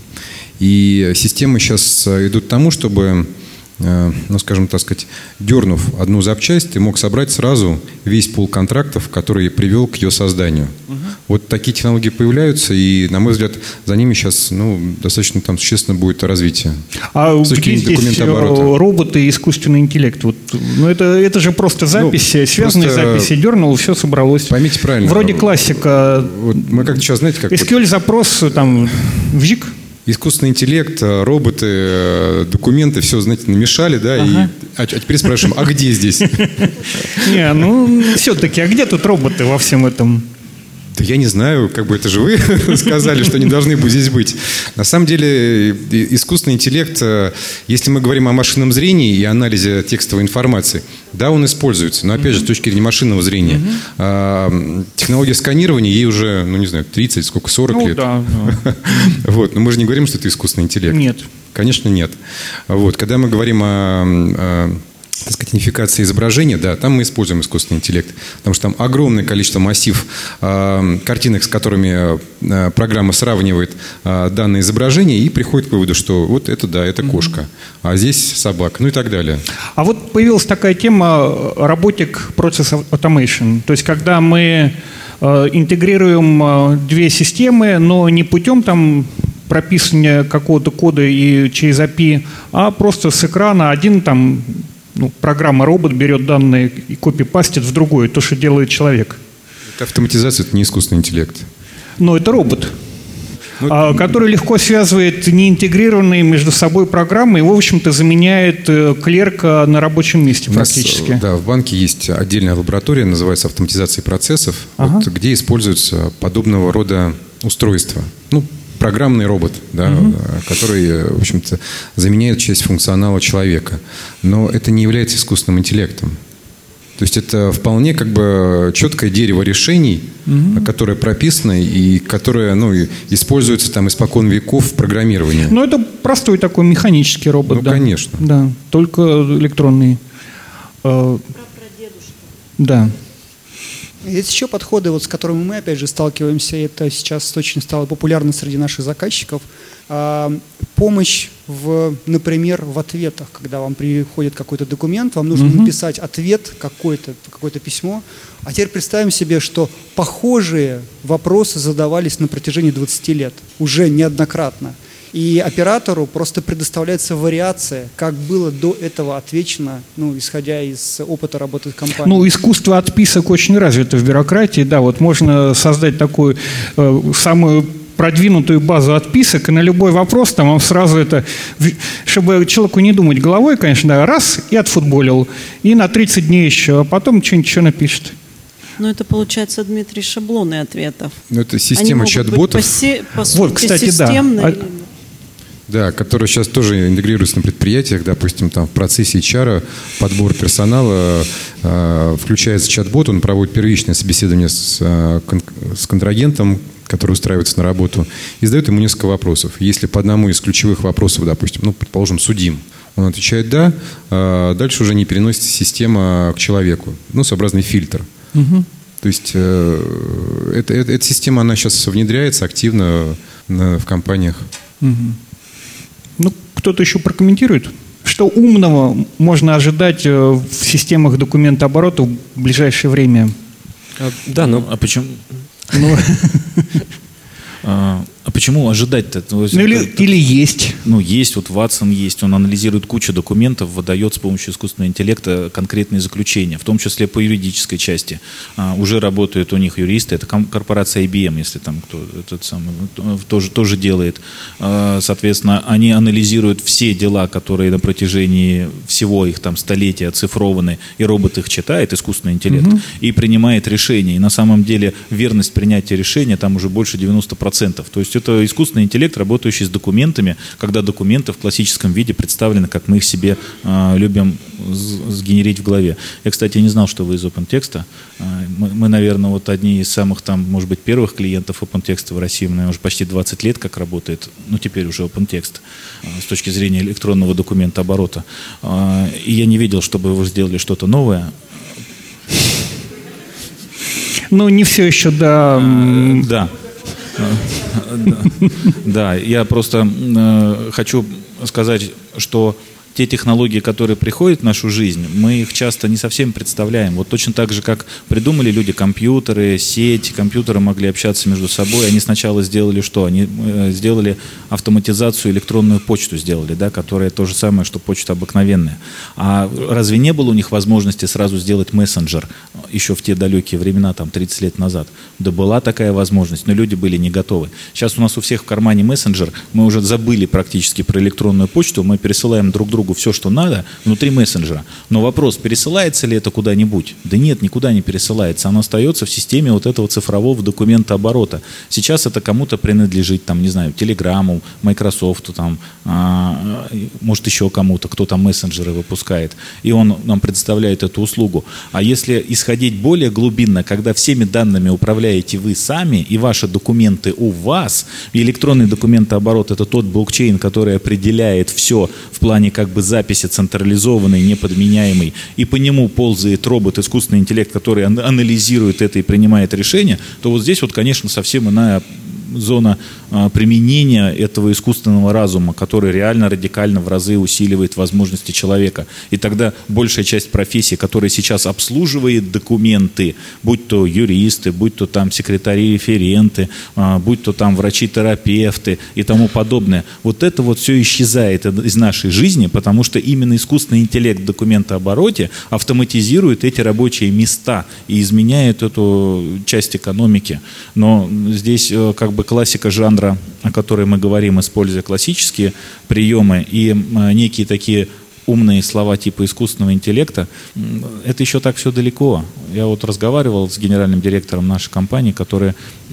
И системы сейчас идут к тому, чтобы, ну, скажем так сказать, дернув одну запчасть, ты мог собрать сразу весь пул контрактов, который привел к ее созданию. Угу. Вот такие технологии появляются, и, на мой взгляд, за ними сейчас, ну, достаточно там существенно будет развитие. А где здесь роботы и искусственный интеллект? Вот, ну, это, это же просто записи, ну, связанные просто записи, дернул, все собралось. Поймите правильно. Вроде классика. Вот мы как-то сейчас, знаете, как... эс кью эль-запрос, там, вжик. Искусственный интеллект, роботы, документы, все, знаете, намешали, да, ага. и, а, а теперь спрашиваем, а где здесь? Не, ну, все-таки, а где тут роботы во всем этом? Да я не знаю, как бы это же вы сказали, что они должны бы здесь быть. На самом деле, искусственный интеллект, если мы говорим о машинном зрении и анализе текстовой информации, да, он используется, но опять же, с точки зрения машинного зрения. А, технология сканирования, ей уже, ну не знаю, тридцать, сколько, сорок ну, лет. Да, да. Вот, но мы же не говорим, что это искусственный интеллект. Нет. Конечно, нет. Вот, когда мы говорим о... о так сказать, идентификация изображения, да, там мы используем искусственный интеллект, потому что там огромное количество массив э, картинок, с которыми э, программа сравнивает э, данное изображение и приходит к выводу, что вот это да, это кошка, а здесь собака, ну и так далее. А вот появилась такая тема Robotic Process Automation, то есть когда мы э, интегрируем э, две системы, но не путем там прописывания какого-то кода и через эй пи ай, а просто с экрана один там Ну, программа робот берет данные и копипастит в другое, то, что делает человек. Это автоматизация, это не искусственный интеллект. Но это робот, ну, а, который легко связывает неинтегрированные между собой программы и, в общем-то, заменяет клерка на рабочем месте практически. Нас, да, в банке есть отдельная лаборатория, называется автоматизация процессов, ага. вот, где используются подобного рода устройства. Ну, программный робот, да, угу. который, в общем-то, заменяет часть функционала человека. Но это не является искусственным интеллектом. То есть это вполне как бы четкое дерево решений, угу. которое прописано и которое, ну, используется там испокон веков в программировании. Ну, это простой такой механический робот. Ну, да. конечно. Да, только электронный. Про-прадедушку. Да. Есть еще подходы, вот, с которыми мы, опять же, сталкиваемся, и это сейчас очень стало популярно среди наших заказчиков. А, помощь, в, например, в ответах, когда вам приходит какой-то документ, вам нужно угу. написать ответ, какое-то, какое-то письмо. А теперь представим себе, что похожие вопросы задавались на протяжении двадцати лет, уже неоднократно. И оператору просто предоставляется вариация, как было до этого отвечено, ну, исходя из опыта работы компании. Ну, искусство отписок очень развито в бюрократии. Да, вот можно создать такую э, самую продвинутую базу отписок, и на любой вопрос там вам сразу это, чтобы человеку не думать головой, конечно, да, раз и отфутболил, и на тридцать дней еще, а потом что-нибудь еще напишет. Но это, получается, Дмитрий, шаблоны ответов. Ну, это система чат-ботов. По, по сути, вот, кстати, системные. Да. Да, которые сейчас тоже интегрируются на предприятиях, допустим, там в процессе эйч ар, подбор персонала, э, включается чат-бот, он проводит первичное собеседование с, э, кон, с контрагентом, который устраивается на работу, и задает ему несколько вопросов. Если по одному из ключевых вопросов, допустим, ну, предположим, судим, он отвечает «да», э, дальше уже не переносится система к человеку, ну, своеобразный фильтр. Угу. То есть э, это, это, эта система, она сейчас внедряется активно на, в компаниях. Угу. Ну, кто-то еще прокомментирует? Что умного можно ожидать в системах документооборота в ближайшее время? А, да, но... А почему... Ну, А, а почему ожидать-то? Ну, или, или есть. Ну, есть, вот Ватсон есть, он анализирует кучу документов, выдает с помощью искусственного интеллекта конкретные заключения, в том числе по юридической части. А, уже работают у них юристы, это корпорация ай би эм, если там кто этот самый, тоже, тоже делает. А, соответственно, они анализируют все дела, которые на протяжении всего их там столетия оцифрованы, и робот их читает, искусственный интеллект, угу. и принимает решения. И на самом деле верность принятия решения там уже больше девяноста процентов. То есть это искусственный интеллект, работающий с документами, когда документы в классическом виде представлены, как мы их себе э, любим сгенерить в голове. Я, кстати, не знал, что вы из OpenText. Э, мы, мы, наверное, вот одни из самых, там, может быть, первых клиентов OpenText в России. У меня уже почти двадцать лет как работает, ну, теперь уже OpenText, э, с точки зрения электронного документа оборота. Э, и я не видел, чтобы вы сделали что-то новое. Ну, не все еще, да. Э, да. Да, я просто э, хочу сказать, что те технологии, которые приходят в нашу жизнь, мы их часто не совсем представляем. Вот точно так же, как придумали люди компьютеры, сеть, компьютеры могли общаться между собой. Они сначала сделали что? Они э, сделали автоматизацию, электронную почту сделали, да, которая то же самое, что почта обыкновенная. А разве не было у них возможности сразу сделать мессенджер еще в те далекие времена, там, тридцать лет назад? Да была такая возможность, но люди были не готовы. Сейчас у нас у всех в кармане мессенджер, мы уже забыли практически про электронную почту, мы пересылаем друг другу все, что надо, внутри мессенджера. Но вопрос, пересылается ли это куда-нибудь? Да нет, никуда не пересылается. Оно остается в системе вот этого цифрового документооборота. Сейчас это кому-то принадлежит, там, не знаю, Телеграму, Microsoft, там, а, может, еще кому-то, кто там мессенджеры выпускает. И он нам предоставляет эту услугу. А если исходить более глубинно, когда всеми данными управляете вы сами, и ваши документы у вас, и электронный документооборот — это тот блокчейн, который определяет все в плане как бы записи централизованной, неподменяемой, и по нему ползает робот, искусственный интеллект, который анализирует это и принимает решения, то вот здесь вот, конечно, совсем иная зона а, применения этого искусственного разума, который реально радикально в разы усиливает возможности человека. И тогда большая часть профессий, которая сейчас обслуживает документы, будь то юристы, будь то там секретари-референты, а, будь то там врачи-терапевты и тому подобное, вот это вот все исчезает из нашей жизни, потому что именно искусственный интеллект в документообороте автоматизирует эти рабочие места и изменяет эту часть экономики. Но здесь как бы классика жанра, о которой мы говорим, используя классические приемы и некие такие умные слова типа искусственного интеллекта, это еще так все далеко. Я вот разговаривал с генеральным директором нашей компании, который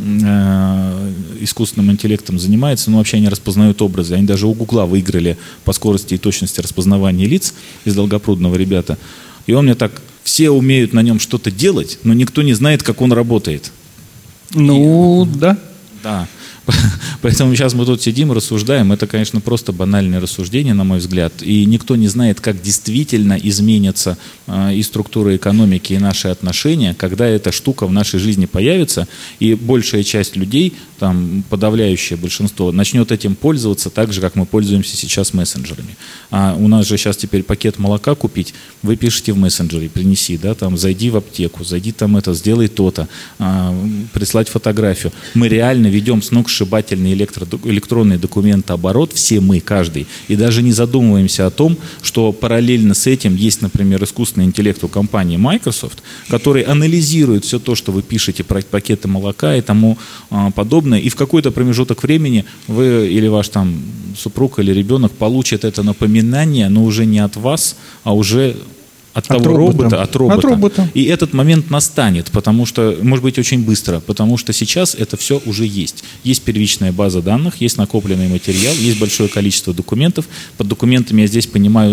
э, искусственным интеллектом занимается, но вообще они распознают образы. Они даже у Гугла выиграли по скорости и точности распознавания лиц из Долгопрудного ребята. И он мне так, все умеют на нем что-то делать, но никто не знает, как он работает. Ну, и, да. Да. Поэтому сейчас мы тут сидим, рассуждаем. Это, конечно, просто банальное рассуждение, на мой взгляд. И никто не знает, как действительно изменится э, и структура экономики, и наши отношения, когда эта штука в нашей жизни появится, и большая часть людей, там, подавляющее большинство, начнет этим пользоваться так же, как мы пользуемся сейчас мессенджерами. А у нас же сейчас теперь пакет молока купить, вы пишете в мессенджере, принеси, да, там, зайди в аптеку, зайди там это, сделай то-то, э, прислать фотографию. Мы реально ведем с ног сшибательный электро, электронный документооборот, все мы, каждый, и даже не задумываемся о том, что параллельно с этим есть, например, искусственный интеллект у компании Microsoft, который анализирует все то, что вы пишете про пакеты молока и тому а, подобное, и в какой-то промежуток времени вы или ваш там супруг или ребенок получит это напоминание, но уже не от вас, а уже от того от робота, робота, от робота. От робота. И этот момент настанет, потому что, может быть, очень быстро, потому что сейчас это все уже есть. Есть первичная база данных, есть накопленный материал, есть большое количество документов. Под документами я здесь понимаю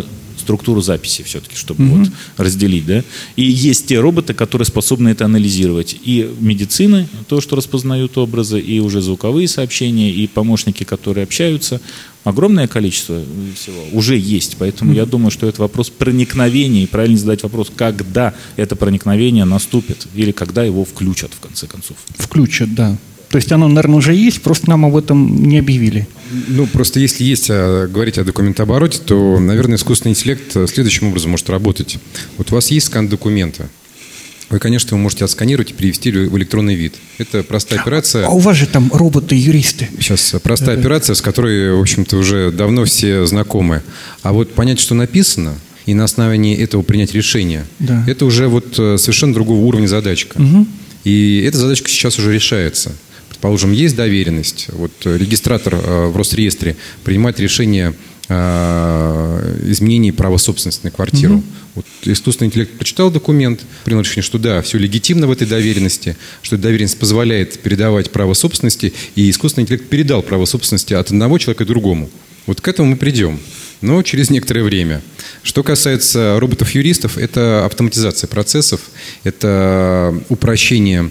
структуру записи все-таки, чтобы mm-hmm. вот разделить, да. И есть те роботы, которые способны это анализировать. И медицины, то, что распознают образы, и уже звуковые сообщения, и помощники, которые общаются. Огромное количество всего уже есть. Поэтому mm-hmm. я думаю, что это вопрос проникновения. И правильно задать вопрос, когда это проникновение наступит. Или когда его включат, в конце концов. Включат, да. То есть оно, наверное, уже есть, просто нам об этом не объявили. Ну, просто если есть а, говорить о документообороте, то, наверное, искусственный интеллект следующим образом может работать. Вот у вас есть скан документа. Вы, конечно, его можете отсканировать и перевести в электронный вид. Это простая операция. А у вас же там роботы-юристы. Сейчас простая да, операция, с которой, в общем-то, уже давно все знакомы. А вот понять, что написано, и на основании этого принять решение, да. это уже вот совершенно другого уровня задачка. Угу. И эта задачка сейчас уже решается. Предположим, есть доверенность. Вот регистратор в Росреестре принимает решение изменений права собственности на квартиру. Угу. Вот искусственный интеллект прочитал документ, принял решение, что да, все легитимно в этой доверенности, что эта доверенность позволяет передавать право собственности, и искусственный интеллект передал право собственности от одного человека к другому. Вот к этому мы придем, но через некоторое время. Что касается роботов-юристов, это автоматизация процессов, это упрощение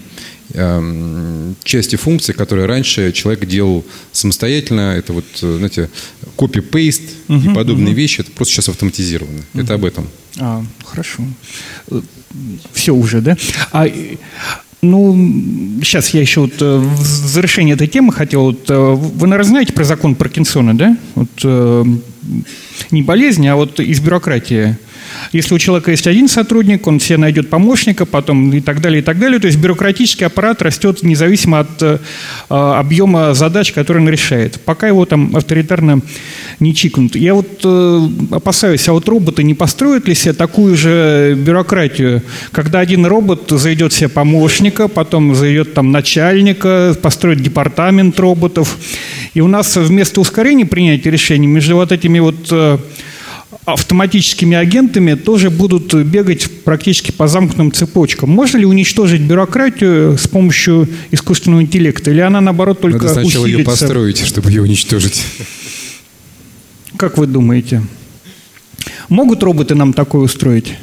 части функций, которые раньше человек делал самостоятельно. Это вот, знаете, копи-пейст uh-huh, и подобные uh-huh. вещи. Это просто сейчас автоматизировано. Uh-huh. Это об этом. А, хорошо. Все уже, да? А, ну, сейчас я еще вот в завершение этой темы хотел. Вот, вы, наверное, знаете про закон Паркинсона, да? Вот, не болезнь, а вот из бюрократии. Если у человека есть один сотрудник, он себе найдет помощника, потом и так далее, и так далее. То есть бюрократический аппарат растет независимо от э, объема задач, которые он решает. Пока его там авторитарно не чикнут. Я вот э, опасаюсь, а вот роботы не построят ли себе такую же бюрократию, когда один робот заведет себе помощника, потом заведет там начальника, построит департамент роботов. И у нас вместо ускорения принятия решений между вот этими вот э, автоматическими агентами тоже будут бегать практически по замкнутым цепочкам. Можно ли уничтожить бюрократию с помощью искусственного интеллекта? Или она, наоборот, только усилится? Надо сначала усилится? ее построить, чтобы ее уничтожить. Как вы думаете? Могут роботы нам такое устроить?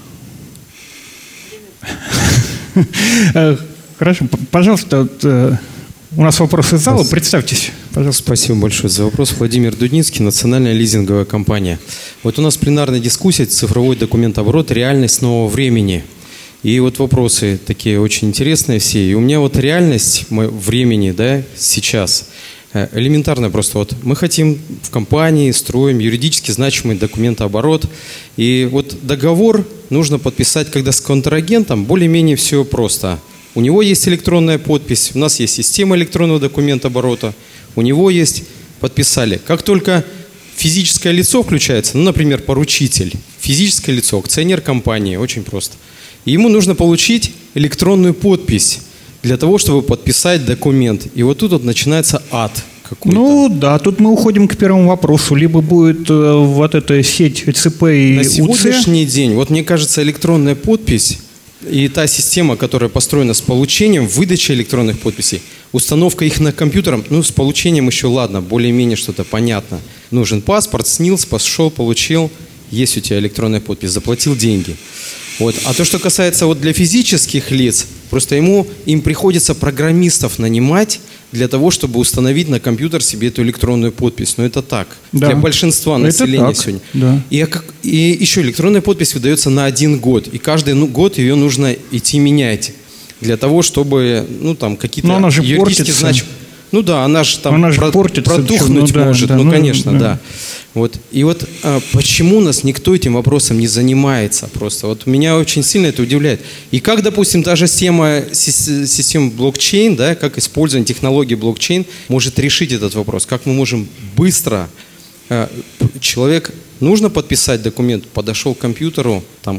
Хорошо. Пожалуйста, у нас вопрос из зала. Представьтесь, пожалуйста. Спасибо большое за вопрос. Владимир Дудницкий, национальная лизинговая компания. Вот у нас пленарная дискуссия, цифровой документооборот, реальность нового времени. И вот вопросы такие очень интересные все. И у меня вот реальность времени, да, сейчас элементарно просто. Вот мы хотим в компании, строим юридически значимый документооборот. И вот договор нужно подписать, когда с контрагентом более-менее все просто. У него есть электронная подпись, у нас есть система электронного документооборота, у него есть, подписали. Как только физическое лицо включается, ну, например, поручитель, физическое лицо, акционер компании, очень просто. И ему нужно получить электронную подпись для того, чтобы подписать документ. И вот тут вот начинается ад какой-то. Ну да, тут мы уходим к первому вопросу. Либо будет э, вот эта сеть ЦП и На УЦ. сегодняшний день, вот мне кажется, электронная подпись и та система, которая построена с получением, выдачей электронных подписей, установка их на компьютер, ну, с получением еще ладно, более-менее что-то понятно. Нужен паспорт, снилс, пошел, получил, есть у тебя электронная подпись, заплатил деньги. Вот. А то, что касается вот для физических лиц, просто ему, им приходится программистов нанимать для того, чтобы установить на компьютер себе эту электронную подпись. Но это так, да. Для большинства населения сегодня. Да. И, и еще электронная подпись выдается на один год. И каждый ну, год ее нужно идти менять. Для того, чтобы, ну, там, какие-то юридически значимые... Ну да, она же там она же про, протухнуть ну, может, да, да, ну, конечно, да. да. Вот. И вот а, почему нас никто этим вопросом не занимается просто? Вот меня очень сильно это удивляет. И как, допустим, та же система, система блокчейн, да, как использование технологии блокчейн может решить этот вопрос? Как мы можем быстро... А, человек, нужно подписать документ, подошел к компьютеру, там...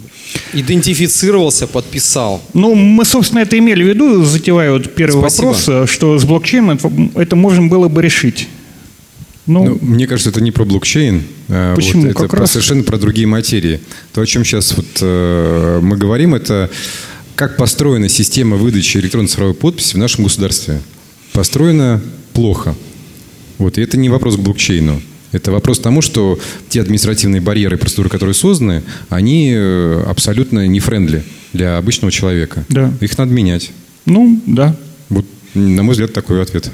идентифицировался, подписал. Ну, мы, собственно, это имели в виду, затевая вот первый Спасибо. вопрос, что с блокчейном это, это можно было бы решить. Ну, ну, мне кажется, это не про блокчейн. Почему? Вот, это как про, раз... совершенно про другие материи. То, о чем сейчас вот, э, мы говорим, это как построена система выдачи электронной цифровой подписи в нашем государстве. Построена плохо. Вот, и это не вопрос к блокчейну. Это вопрос к тому, что те административные барьеры и процедуры, которые созданы, они абсолютно не френдли для обычного человека. Да. Их надо менять. Ну, да. Вот, на мой взгляд, такой ответ.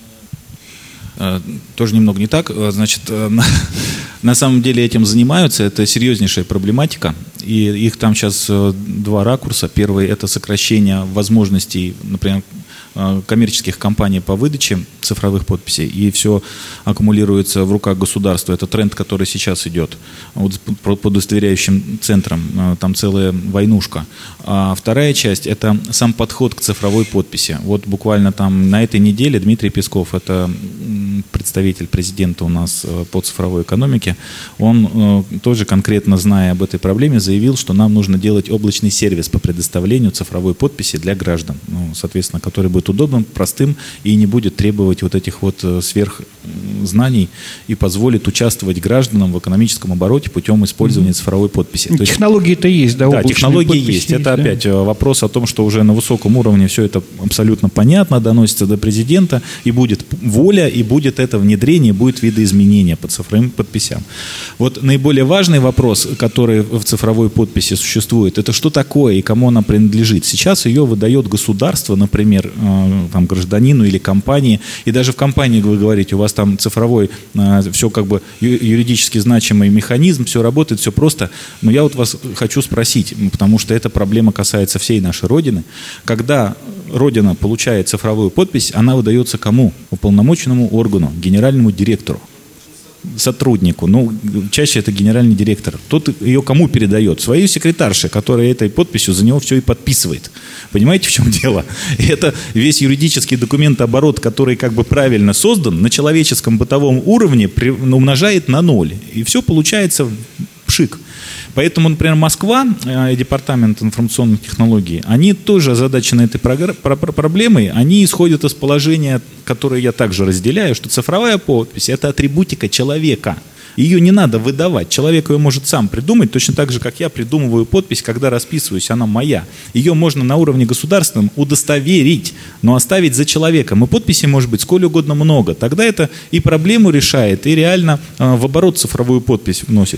Тоже немного не так. Значит, на, на самом деле этим занимаются. Это серьезнейшая проблематика. И их там сейчас два ракурса. Первый – это сокращение возможностей, например, коммерческих компаний по выдаче цифровых подписей, и все аккумулируется в руках государства. Это тренд, который сейчас идет. Вот по удостоверяющим центрам там целая войнушка. А вторая часть – это сам подход к цифровой подписи. Вот буквально там на этой неделе Дмитрий Песков, это представитель президента у нас по цифровой экономике, он тоже конкретно, зная об этой проблеме, заявил, что нам нужно делать облачный сервис по предоставлению цифровой подписи для граждан, ну, соответственно, который будет удобным, простым и не будет требовать вот этих вот сверхзнаний и позволит участвовать гражданам в экономическом обороте путем использования mm-hmm. цифровой подписи. Технологии-то есть, да? Да, технологии есть. есть. Это да. опять вопрос о том, что уже на высоком уровне все это абсолютно понятно, доносится до президента, и будет воля, и будет это внедрение, будет видоизменение по цифровым подписям. Вот наиболее важный вопрос, который в цифровой подписи существует, это что такое и кому она принадлежит. Сейчас ее выдает государство, например, там, гражданину или компании, и даже в компании вы говорите, у вас там цифровой, все как бы юридически значимый механизм, все работает, все просто, но я вот вас хочу спросить, потому что эта проблема касается всей нашей Родины, когда Родина получает цифровую подпись, она выдается кому? Уполномоченному органу, генеральному директору, сотруднику, ну, чаще это генеральный директор. Тот ее кому передает? Своей секретарше, которая этой подписью за него все и подписывает. Понимаете, в чем дело? И это весь юридический документооборот, который как бы правильно создан, на человеческом бытовом уровне умножает на ноль. И все получается пшик. Поэтому, например, Москва, э, департамент информационных технологий, они тоже озадачены этой прогр- про- про- проблемой. Они исходят из положения, которое я также разделяю, что цифровая подпись – это атрибутика человека. Ее не надо выдавать. Человек ее может сам придумать, точно так же, как я придумываю подпись, когда расписываюсь, она моя. Ее можно на уровне государственном удостоверить, но оставить за человеком. И подписей может быть сколь угодно много. Тогда это и проблему решает, и реально э, в оборот цифровую подпись вносит.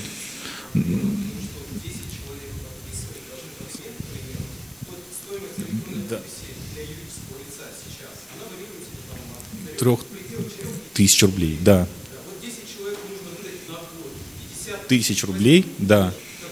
Трех тысяч рублей, да. Тысяч рублей, да.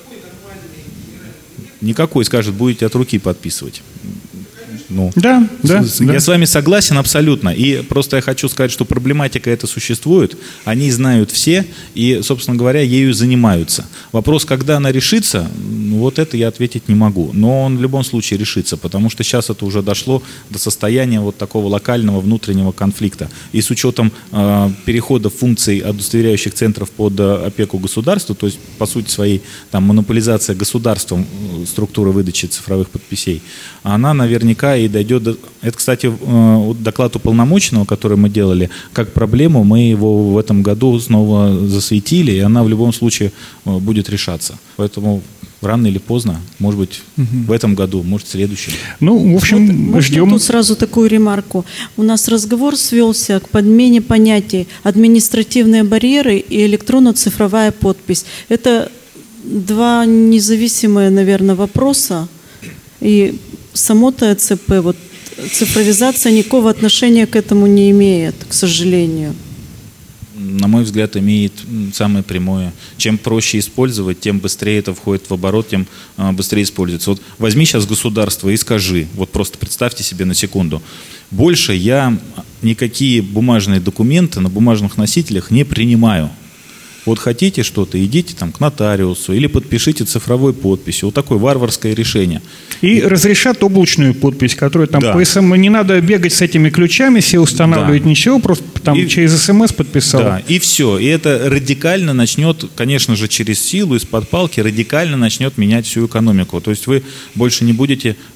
Никакой, скажет, будете от руки подписывать. Ну, да, да, я да. с вами согласен абсолютно. И просто я хочу сказать, что проблематика эта существует, они знают все и, собственно говоря, ею занимаются. Вопрос, когда она решится, вот это я ответить не могу. Но он в любом случае решится, потому что сейчас это уже дошло до состояния вот такого локального внутреннего конфликта. И с учетом э, перехода функций удостоверяющих центров под э, опеку государства, то есть, по сути своей, там, монополизация государством э, структуры выдачи цифровых подписей, она наверняка и дойдет до... Это, кстати, доклад уполномоченного, который мы делали, как проблему, мы его в этом году снова засветили, и она в любом случае будет решаться. Поэтому рано или поздно, может быть, угу. в этом году, может, в следующем. Ну, в общем, вот, ждем. Можно тут сразу такую ремарку. У нас разговор свелся к подмене понятий административные барьеры и электронно-цифровая подпись. Это два независимые, наверное, вопроса. И само ТЦП, вот цифровизация никакого отношения к этому не имеет, к сожалению. На мой взгляд, имеет самое прямое. Чем проще использовать, тем быстрее это входит в оборот, тем а, быстрее используется. Вот возьми сейчас государство и скажи, вот просто представьте себе на секунду, больше я никакие бумажные документы на бумажных носителях не принимаю. Вот хотите что-то, идите там к нотариусу или подпишите цифровой подписью. Вот такое варварское решение. И разрешат облачную подпись, которая там да. по СМС, не надо бегать с этими ключами, все устанавливать, да. ничего, просто там и, через СМС подписал. Да, и все. И это радикально начнет, конечно же, через силу, из-под палки, радикально начнет менять всю экономику. То есть вы больше не будете в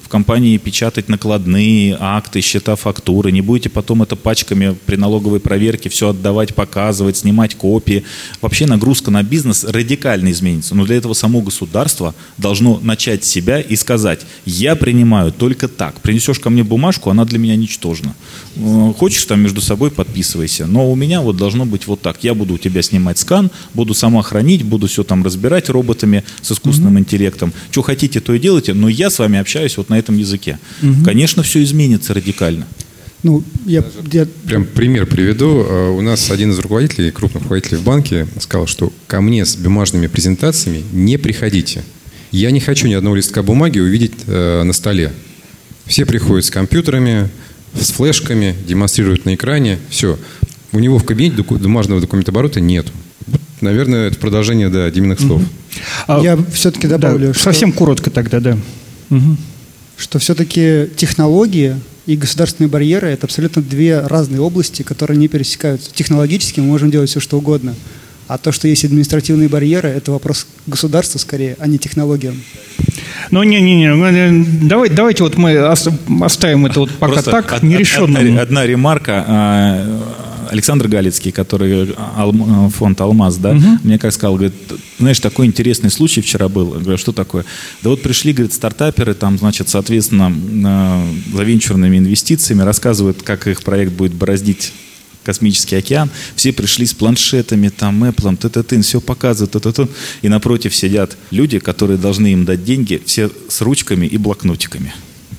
в компании печатать накладные, акты, счета, фактуры, не будете потом это пачками при налоговой проверке все отдавать, показывать, снимать копии. Вообще нагрузка на бизнес радикально изменится. Но для этого само государство должно начать с себя и сказать: я принимаю только так. Принесешь ко мне бумажку, она для меня ничтожна. Хочешь, там между собой подписывайся. Но у меня вот должно быть вот так. Я буду у тебя снимать скан, буду сама хранить, буду все там разбирать роботами с искусственным mm-hmm. интеллектом. Что хотите, то и делайте, но я с вами общаюсь вот на этом языке. Mm-hmm. Конечно, все изменится радикально. Ну, я, я... Прям пример приведу. У нас один из руководителей, крупных руководителей в банке, сказал, что ко мне с бумажными презентациями не приходите. Я не хочу ни одного листка бумаги увидеть э, на столе. Все приходят с компьютерами, с флешками, демонстрируют на экране. Все. У него в кабинете доку- бумажного документооборота нет. Наверное, это продолжение, да, Диминых слов. Mm-hmm. Я все-таки добавлю. Да, что... Совсем коротко тогда, да. Угу. Что все-таки технологии и государственные барьеры – это абсолютно две разные области, которые не пересекаются. Технологически мы можем делать все, что угодно. А то, что есть административные барьеры, это вопрос государства скорее, а не технологиям. Ну, не-не-не, давайте, давайте вот мы оставим это вот пока Просто так, од, нерешенным. Одна, одна ремарка. Александр Галицкий, который фонд «Алмаз», да, угу. мне как сказал, говорит, знаешь, такой интересный случай вчера был. Я говорю, что такое? Да вот пришли, говорит, стартаперы, там, значит, соответственно, за венчурными инвестициями, рассказывают, как их проект будет бороздить космический океан. Все пришли с планшетами, там, Apple, т-т-т, все показывают, т-т-т. И напротив сидят люди, которые должны им дать деньги, все с ручками и блокнотиками.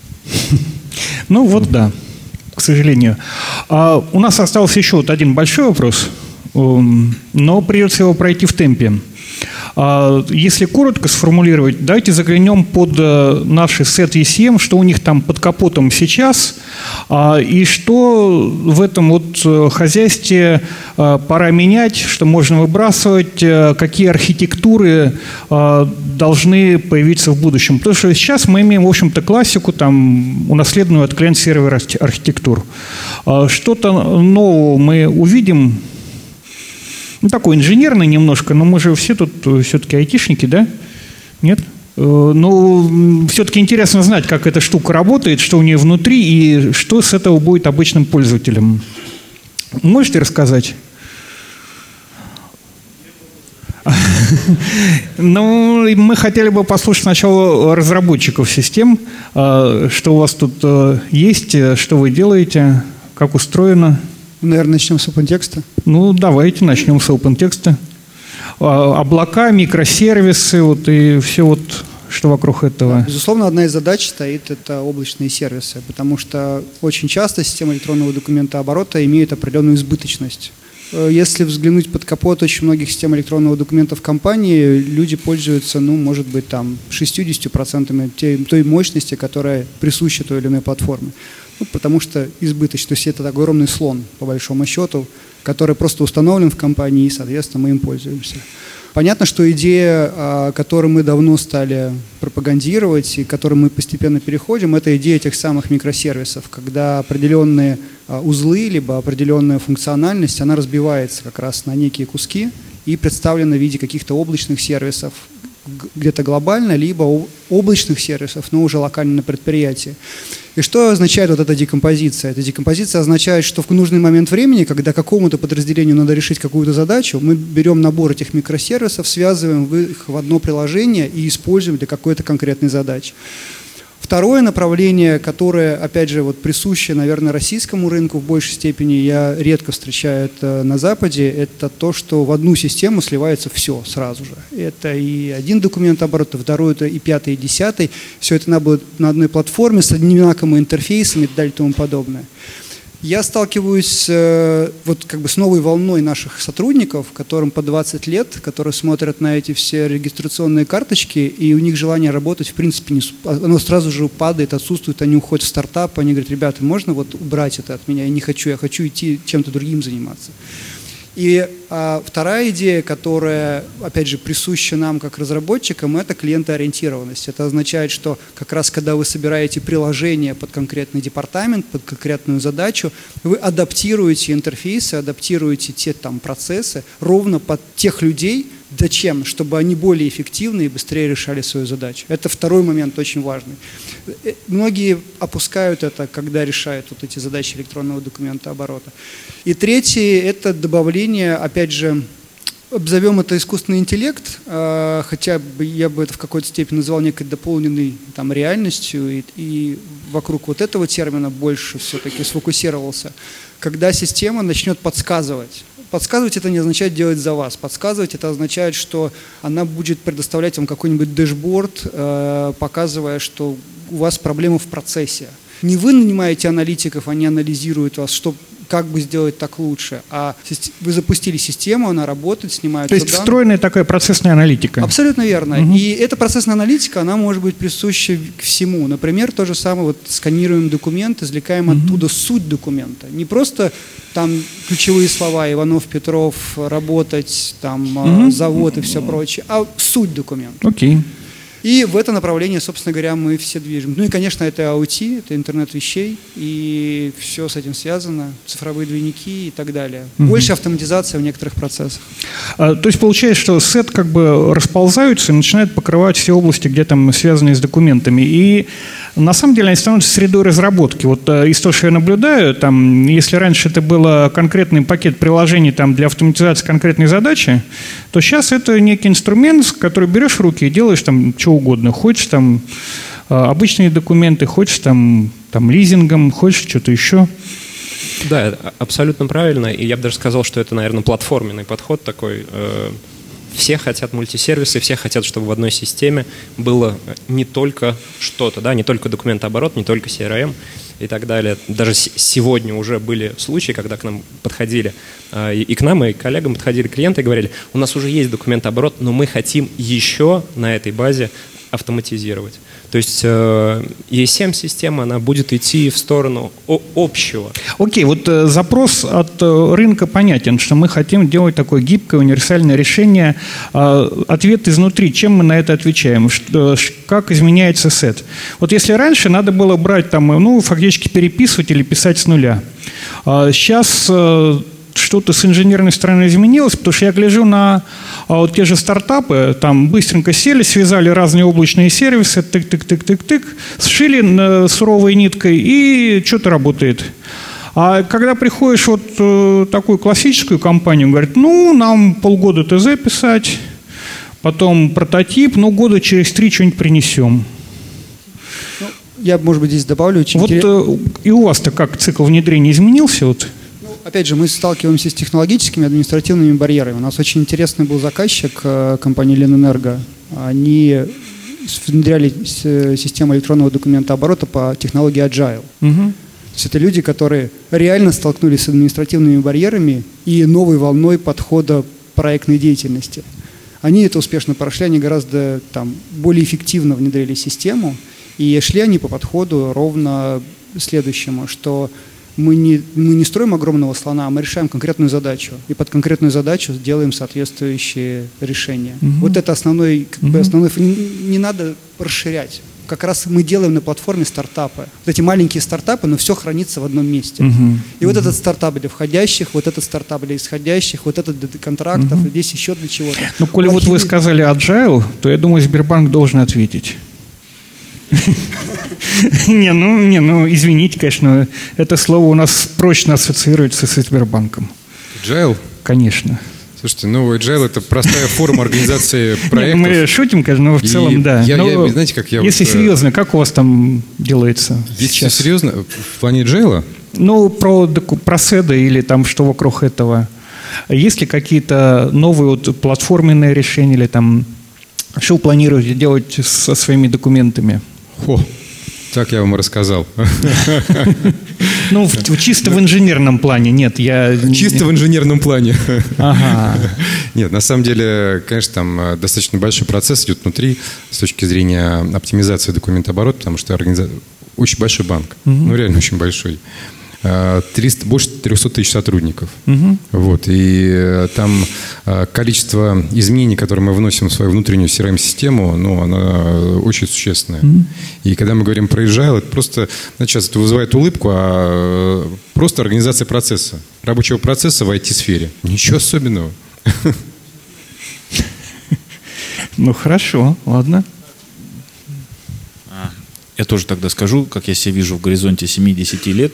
Ну вот да. К сожалению. А у нас остался еще вот один большой вопрос, но придется его пройти в темпе. Если коротко сформулировать, давайте заглянем под наши сет и си эм, что у них там под капотом сейчас, и что в этом вот хозяйстве пора менять, что можно выбрасывать, какие архитектуры должны появиться в будущем. Потому что сейчас мы имеем, в общем-то, классику, там, унаследованную от клиент-сервер архитектур. Что-то нового мы увидим. Ну, такой инженерный немножко, но мы же все тут все-таки айтишники, да? Нет? Ну, все-таки интересно знать, как эта штука работает, что у нее внутри и что с этого будет обычным пользователем. Можете рассказать? Ну, мы хотели бы послушать сначала разработчиков систем, что у вас тут есть, что вы делаете, как устроено. Наверное, начнем с OpenText. Ну, давайте начнем с OpenText. Облака, микросервисы, вот и все вот, что вокруг этого. Да, безусловно, одна из задач стоит – это облачные сервисы, потому что очень часто система электронного документооборота имеет определенную избыточность. Если взглянуть под капот очень многих систем электронного документа в компании, люди пользуются, ну, может быть, там, шестьдесят процентов той мощности, которая присуща той или иной платформе. Ну, потому что избыточно. То есть это огромный слон, по большому счету, который просто установлен в компании, и, соответственно, мы им пользуемся. Понятно, что идея, которую мы давно стали пропагандировать и к которой мы постепенно переходим, это идея тех самых микросервисов, когда определенные узлы, либо определенная функциональность, она разбивается как раз на некие куски и представлена в виде каких-то облачных сервисов, где-то глобально, либо облачных сервисов, но уже локально на предприятии. И что означает вот эта декомпозиция? Эта декомпозиция означает, что в нужный момент времени, когда какому-то подразделению надо решить какую-то задачу, мы берем набор этих микросервисов, связываем их в одно приложение и используем для какой-то конкретной задачи. Второе направление, которое, опять же, вот присуще, наверное, российскому рынку в большей степени, я редко встречаю это на Западе, это то, что в одну систему сливается все сразу же. Это и один документооборот, и второй, и пятый, и десятый. Все это надо будет на одной платформе с одинаковыми интерфейсами и далее и тому подобное. Я сталкиваюсь э, вот как бы с новой волной наших сотрудников, которым по двадцать лет, которые смотрят на эти все регистрационные карточки, и у них желание работать в принципе не, оно сразу же падает, отсутствует, они уходят в стартап, они говорят: ребята, можно вот убрать это от меня, я не хочу, я хочу идти чем-то другим заниматься. И а, вторая идея, которая, опять же, присуща нам как разработчикам, это клиентоориентированность. Это означает, что как раз когда вы собираете приложение под конкретный департамент, под конкретную задачу, вы адаптируете интерфейсы, адаптируете те там процессы ровно под тех людей, Зачем? Чтобы они более эффективно и быстрее решали свою задачу. Это второй момент очень важный. Многие опускают это, когда решают вот эти задачи электронного документа оборота. И третье – это добавление, опять же, обзовем это искусственный интеллект, хотя бы я бы это в какой-то степени называл некой дополненной там, реальностью, и, и вокруг вот этого термина больше все-таки сфокусировался. Когда система начнет подсказывать. Подсказывать это не означает делать за вас. Подсказывать это означает, что она будет предоставлять вам какой-нибудь дэшборд, показывая, что у вас проблемы в процессе. Не вы нанимаете аналитиков, они анализируют вас, что, как бы сделать так лучше, а вы запустили систему, она работает, снимается данные. То есть встроенная такая процессная аналитика. Абсолютно верно. Угу. И эта процессная аналитика, она может быть присуща к всему. Например, то же самое, вот сканируем документ, извлекаем угу. оттуда суть документа. Не просто там ключевые слова Иванов, Петров, работать, там, угу. завод и все прочее, а суть документа. Окей. И в это направление, собственно говоря, мы все движем. Ну и, конечно, это IoT, это интернет вещей, и все с этим связано, цифровые двойники и так далее. Угу. Больше автоматизация в некоторых процессах. А, то есть получается, что сет как бы расползаются и начинают покрывать все области, где там связанные с документами. И на самом деле они становятся средой разработки. Вот из того, что я наблюдаю, там, если раньше это был конкретный пакет приложений там, для автоматизации конкретной задачи, то сейчас это некий инструмент, который берешь в руки и делаешь там что угодно. Хочешь там обычные документы, хочешь там, там лизингом, хочешь что-то еще. Да, абсолютно правильно. И я бы даже сказал, что это, наверное, платформенный подход такой. Все хотят мультисервисы, все хотят, чтобы в одной системе было не только что-то, да, не только документооборот, не только си эр эм и так далее. Даже сегодня уже были случаи, когда к нам подходили, и к нам, и к коллегам подходили клиенты и говорили, у нас уже есть документооборот, но мы хотим еще на этой базе автоматизировать. То есть и эс эм-система, она будет идти в сторону общего. Окей, вот э, запрос от э, рынка понятен, что мы хотим делать такое гибкое, универсальное решение. Э, ответ изнутри, чем мы на это отвечаем? Что, как изменяется сет? Вот если раньше надо было брать, там, ну, фактически переписывать или писать с нуля. Э, сейчас... Э, что-то с инженерной стороны изменилось, потому что я гляжу на а, вот те же стартапы, там быстренько сели, связали разные облачные сервисы, тык-тык-тык-тык-тык, сшили э, суровой ниткой, и что-то работает. А когда приходишь вот э, такую классическую компанию, говорят, ну, нам полгода ТЗ писать, потом прототип, ну, года через три что-нибудь принесем. Ну, я, может быть, здесь добавлю. Очень вот интерес... э, и у вас-то как цикл внедрения изменился? Вот? Опять же, мы сталкиваемся с технологическими административными барьерами. У нас очень интересный был заказчик компании Ленэнерго. Они внедряли систему электронного документооборота по технологии Agile. Угу. То есть это люди, которые реально столкнулись с административными барьерами и новой волной подхода проектной деятельности. Они это успешно прошли, они гораздо там, более эффективно внедрили систему, и шли они по подходу ровно следующему, что Мы не, мы не строим огромного слона, а мы решаем конкретную задачу. И под конкретную задачу делаем соответствующие решения. Угу. Вот это основной, как угу. бы основной не, не надо расширять. Как раз мы делаем на платформе стартапы. Вот эти маленькие стартапы, но все хранится в одном месте. Угу. И угу. вот этот стартап для входящих, вот этот стартап для исходящих, вот этот для контрактов, угу. и здесь еще для чего-то. Ну, коли вот вы сказали agile, то я думаю, Сбербанк должен ответить. Не, ну, не, ну, извините, конечно, это слово у нас прочно ассоциируется со Сбербанком. Agile? Конечно. Слушайте, ну, Agile – это простая форма организации проектов. Нет, мы шутим, конечно, но в целом, да. Я, но, я, знаете, как я если вот, серьезно, как у вас там делается если сейчас? серьезно, в плане Agile? Ну, про, про седа или там что вокруг этого. Есть ли какие-то новые вот платформенные решения или там, что вы планируете делать со своими документами? О, так я вам и рассказал. Ну, в, в, чисто в инженерном плане, нет, я... Чисто в инженерном плане. Ага. Нет, на самом деле, конечно, там достаточно большой процесс идет внутри с точки зрения оптимизации документооборота, потому что организация... очень большой банк, угу. ну реально очень большой. триста, больше трехсот тысяч сотрудников. Угу. Вот, и там количество изменений, которые мы вносим в свою внутреннюю си эр эм-систему, ну, она очень существенная. Угу. И когда мы говорим про Agile, это просто, значит, сейчас это вызывает улыбку, а просто организация процесса, рабочего процесса в ай ти-сфере. Ничего особенного. Ну, хорошо, ладно. Я тоже тогда скажу, как я себя вижу в горизонте семь-десять лет.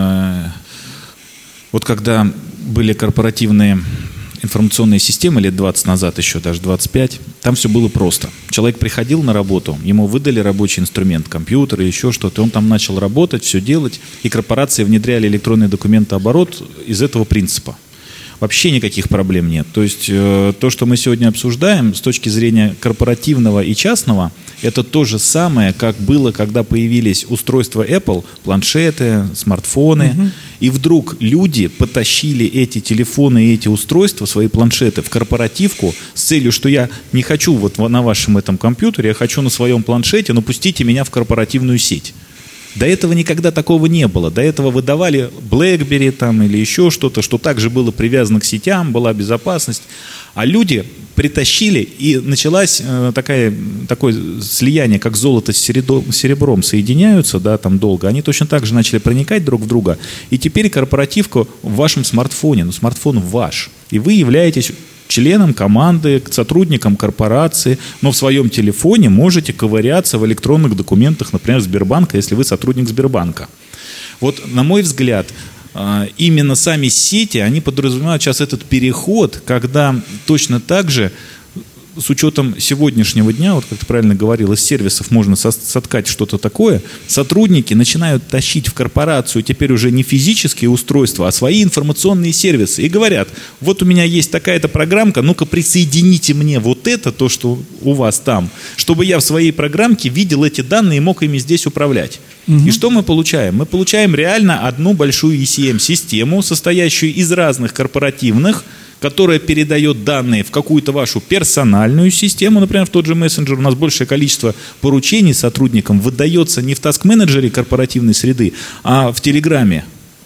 Вот когда были корпоративные информационные системы лет двадцать назад, еще даже двадцать пять, там все было просто. Человек приходил на работу, ему выдали рабочий инструмент, компьютер и еще что-то, он там начал работать, все делать, и корпорации внедряли электронный документооборот из этого принципа. Вообще никаких проблем нет. То есть э, то, что мы сегодня обсуждаем с точки зрения корпоративного и частного, это то же самое, как было, когда появились устройства Apple, планшеты, смартфоны, угу. и вдруг люди потащили эти телефоны и эти устройства, свои планшеты в корпоративку с целью, что я не хочу вот на вашем этом компьютере, я хочу на своем планшете, но пустите меня в корпоративную сеть. До этого никогда такого не было. До этого выдавали BlackBerry там, или еще что-то, что также было привязано к сетям, была безопасность. А люди притащили, и началось э, такая, такое слияние, как золото с серебром соединяются, да, там долго. Они точно так же начали проникать друг в друга. И теперь корпоративка в вашем смартфоне, но смартфон ваш. И вы являетесь членом команды, сотрудником корпорации, но в своем телефоне можете ковыряться в электронных документах, например, Сбербанка, если вы сотрудник Сбербанка. Вот, на мой взгляд, именно сами сети, они подразумевают сейчас этот переход, когда точно так же, с учетом сегодняшнего дня, вот как ты правильно говорил, из сервисов можно соткать что-то такое, сотрудники начинают тащить в корпорацию теперь уже не физические устройства, а свои информационные сервисы. И говорят, вот у меня есть такая-то программка, ну-ка присоедините мне вот это, то, что у вас там, чтобы я в своей программке видел эти данные и мог ими здесь управлять. Угу. И что мы получаем? Мы получаем реально одну большую и си эм-систему, состоящую из разных корпоративных, которая передает данные в какую-то вашу персональную систему, например, в тот же мессенджер. У нас большее количество поручений сотрудникам выдается не в таск-менеджере корпоративной среды, а в Телеграме,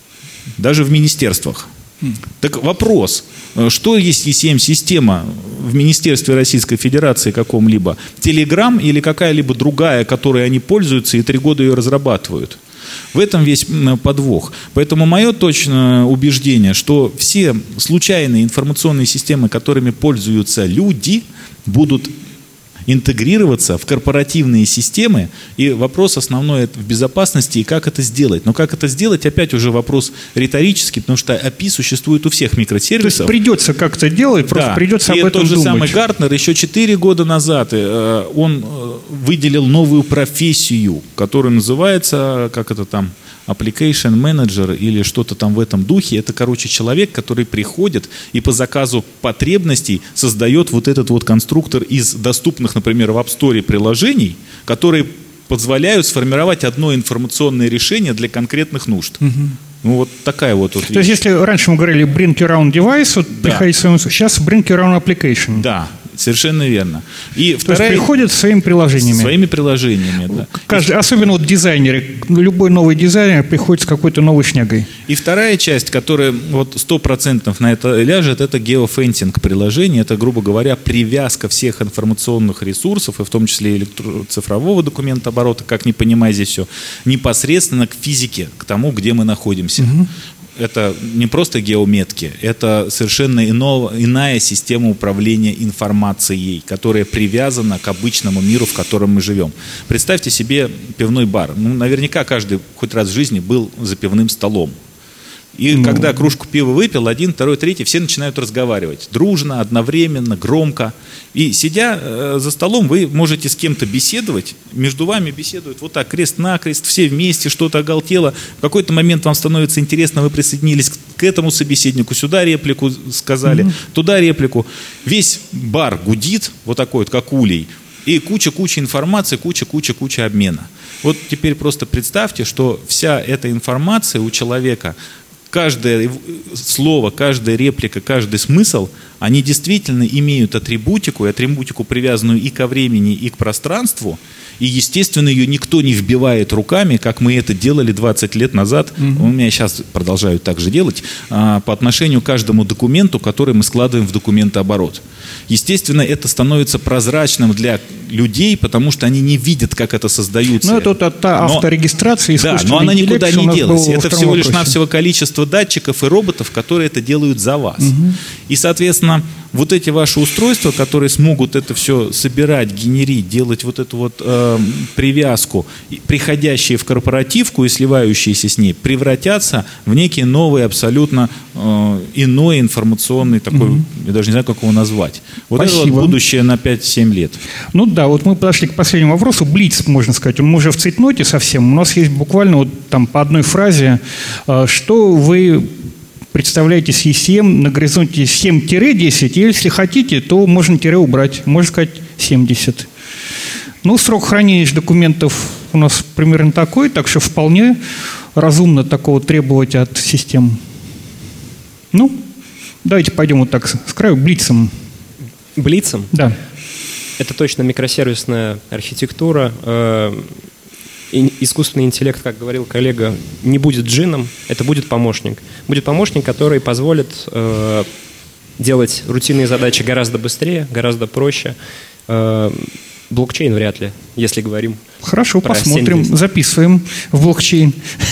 даже в министерствах. Так вопрос, что есть и си эм-система в Министерстве Российской Федерации каком-либо? Телеграм или какая-либо другая, которой они пользуются и три года ее разрабатывают? В этом весь подвох. Поэтому мое точное убеждение, что все случайные информационные системы, которыми пользуются люди, будут интегрироваться в корпоративные системы. И вопрос основной в безопасности и как это сделать. Но как это сделать, опять уже вопрос риторический, потому что эй пи ай существует у всех микросервисов. То есть придется как-то делать, просто да. придется и об этом думать. И тот же думать. самый Гартнер еще четыре года назад э, он выделил новую профессию, которая называется, как это там, application manager или что-то там в этом духе. Это, короче, человек, который приходит и по заказу потребностей создает вот этот вот конструктор из доступных, например, в App Store приложений, которые позволяют сформировать одно информационное решение для конкретных нужд. Угу. Ну, вот такая вот, вот вещь. То есть, если раньше мы говорили bring your own device, вот да. приходится, сейчас bring your own application. Да. Совершенно верно. И То вторая... есть приходят со своими приложениями. Своими приложениями, да. Каждый, особенно вот дизайнеры. Любой новый дизайнер приходит с какой-то новой шнягой. И вторая часть, которая вот сто процентов на это ляжет, это геофенсинг приложения. Это, грубо говоря, привязка всех информационных ресурсов, и в том числе электро- цифрового документооборота, как не понимая здесь все, непосредственно к физике, к тому, где мы находимся. Угу. Это не просто геометки, это совершенно иного, иная система управления информацией, которая привязана к обычному миру, в котором мы живем. Представьте себе пивной бар. Ну, наверняка каждый хоть раз в жизни был за пивным столом. И ну... когда кружку пива выпил, один, второй, третий, все начинают разговаривать. Дружно, одновременно, громко. И сидя э, за столом, вы можете с кем-то беседовать. Между вами беседуют вот так, крест-накрест, все вместе, что-то оголтело. В какой-то момент вам становится интересно, вы присоединились к, к этому собеседнику. Сюда реплику сказали, mm-hmm. туда реплику. Весь бар гудит, вот такой вот, как улей. И куча-куча информации, куча-куча-куча обмена. Вот теперь просто представьте, что вся эта информация у человека... Каждое слово, каждая реплика, каждый смысл, они действительно имеют атрибутику, и атрибутику, привязанную и ко времени, и к пространству, и, естественно, ее никто не вбивает руками, как мы это делали двадцать лет назад, mm-hmm. у меня сейчас продолжают так же делать, по отношению к каждому документу, который мы складываем в документооборот. Естественно, это становится прозрачным для людей, потому что они не видят, как это создаются. Ну, это вот та авторегистрация, да, но она никуда не делась. Это всего лишь навсего количество датчиков и роботов, которые это делают за вас. Угу. И, соответственно, вот эти ваши устройства, которые смогут это все собирать, генерить, делать вот эту вот э, привязку, приходящие в корпоративку и сливающиеся с ней, превратятся в некий новый, абсолютно э, иной информационный такой, mm-hmm. я даже не знаю, как его назвать. Вот Спасибо. Это вот будущее на пять-семь лет. Ну да, вот мы подошли к последнему вопросу. Блиц, можно сказать. Мы уже в цейтноте совсем. У нас есть буквально вот там по одной фразе, что вы представляете с и си эм на горизонте семь-десять, если хотите, то можно тире убрать, можно сказать семьдесят. Ну, срок хранения документов у нас примерно такой, так что вполне разумно такого требовать от систем. Ну, давайте пойдем вот так с краю, блицем. Блицем? Да. Это точно микросервисная архитектура. Искусственный интеллект, как говорил коллега, не будет джином, это будет помощник. Будет помощник, который позволит э, делать рутинные задачи гораздо быстрее, гораздо проще. Э, блокчейн вряд ли, если говорим. Хорошо, про посмотрим, семьдесят. Записываем в блокчейн.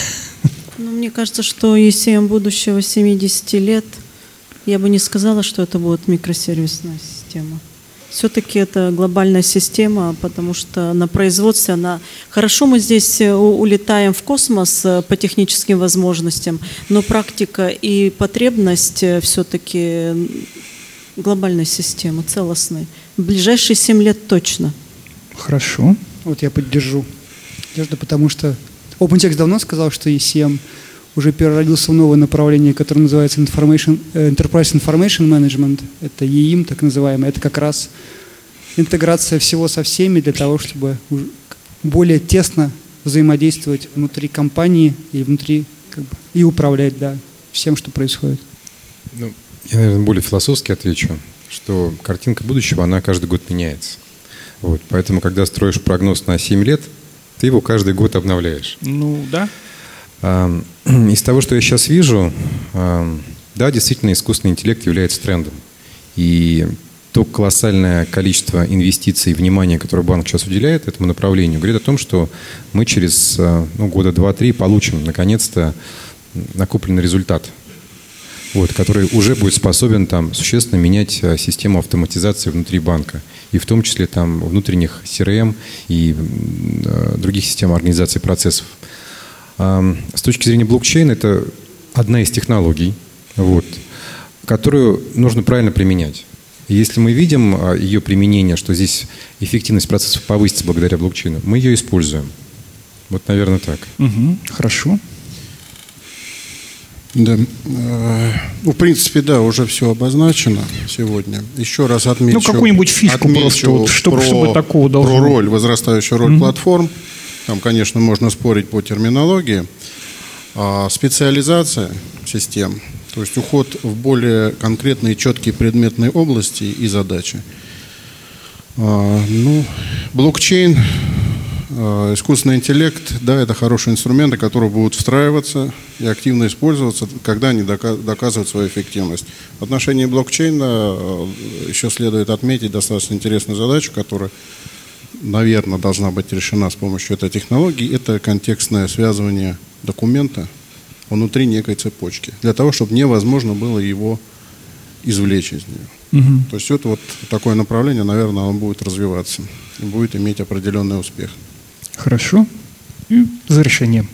Ну, мне кажется, что и си эм будущего семидесяти лет, я бы не сказала, что это будет микросервисная система. Все-таки это глобальная система, потому что на производстве она... Хорошо, мы здесь улетаем в космос по техническим возможностям, но практика и потребность все-таки глобальной системы, целостной. В ближайшие семь лет точно. Хорошо. Вот я поддержу. Надежда, потому что OpenText давно сказал, что и си эм уже переродился в новое направление, которое называется Information, Enterprise Information Management. Это и и эм, так называемый. Это как раз интеграция всего со всеми для того, чтобы более тесно взаимодействовать внутри компании и внутри как бы, и управлять, да, всем, что происходит. Ну, я, наверное, более философски отвечу, что картинка будущего, она каждый год меняется. Вот, поэтому, когда строишь прогноз на семь лет, ты его каждый год обновляешь. Ну, да. Из того, что я сейчас вижу, да, действительно, искусственный интеллект является трендом. И то колоссальное количество инвестиций и внимания, которое банк сейчас уделяет этому направлению, говорит о том, что мы через ну, года два-три получим, наконец-то, накопленный результат, вот, который уже будет способен там, существенно менять систему автоматизации внутри банка. И в том числе там, внутренних си ар эм и э, других систем организации процессов. С точки зрения блокчейна, это одна из технологий, вот, которую нужно правильно применять. И если мы видим ее применение, что здесь эффективность процессов повысится благодаря блокчейну, мы ее используем. Вот, наверное, так. Угу, хорошо. Да. Ну, в принципе, да, уже все обозначено сегодня. Еще раз отмечу. Ну, какую-нибудь фишку просто, вот, чтобы, про, чтобы такого должно про роль, возрастающую роль mm-hmm. платформ. Там, конечно, можно спорить по терминологии. А специализация систем, то есть уход в более конкретные, четкие предметные области и задачи. А, ну, блокчейн, а, искусственный интеллект, да, это хорошие инструменты, которые будут встраиваться и активно использоваться, когда они доказывают свою эффективность. В отношении блокчейна еще следует отметить достаточно интересную задачу, которая, наверное, должна быть решена с помощью этой технологии. Это контекстное связывание документа внутри некой цепочки, для того, чтобы невозможно было его извлечь из нее. Угу. То есть это вот такое направление, наверное, оно будет развиваться и будет иметь определенный успех. Хорошо. И завершение.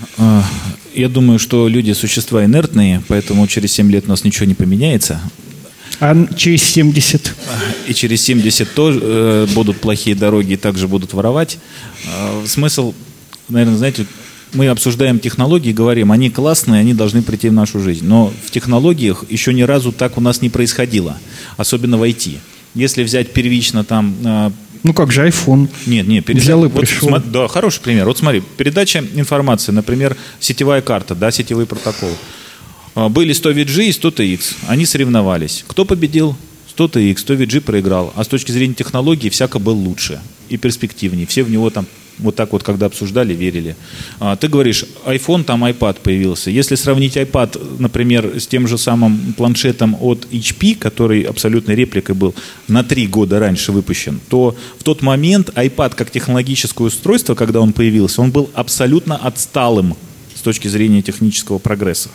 Я думаю, что люди – существа инертные, поэтому через семь лет у нас ничего не поменяется. А через семьдесят? И через семьдесят тоже э, будут плохие дороги и также будут воровать. Э, смысл, наверное, знаете, мы обсуждаем технологии, говорим, они классные, они должны прийти в нашу жизнь. Но в технологиях еще ни разу так у нас не происходило, особенно в ай ти. Если взять первично там... Э, ну как же iPhone? Нет, нет, переда... взял и вот, пришел. См... Да, хороший пример. Вот смотри, передача информации, например, сетевая карта, да, сетевые протоколы. Были сто ви джи и сто ти икс. Они соревновались. Кто победил? сто ти икс. сто ви джи проиграл. А с точки зрения технологий всяко был лучше и перспективнее. Все в него там вот так вот, когда обсуждали, верили. А, ты говоришь, iPhone, там iPad появился. Если сравнить iPad, например, с тем же самым планшетом от эйч пи, который абсолютной репликой был на три года раньше выпущен, то в тот момент iPad как технологическое устройство, когда он появился, он был абсолютно отсталым с точки зрения технического прогресса.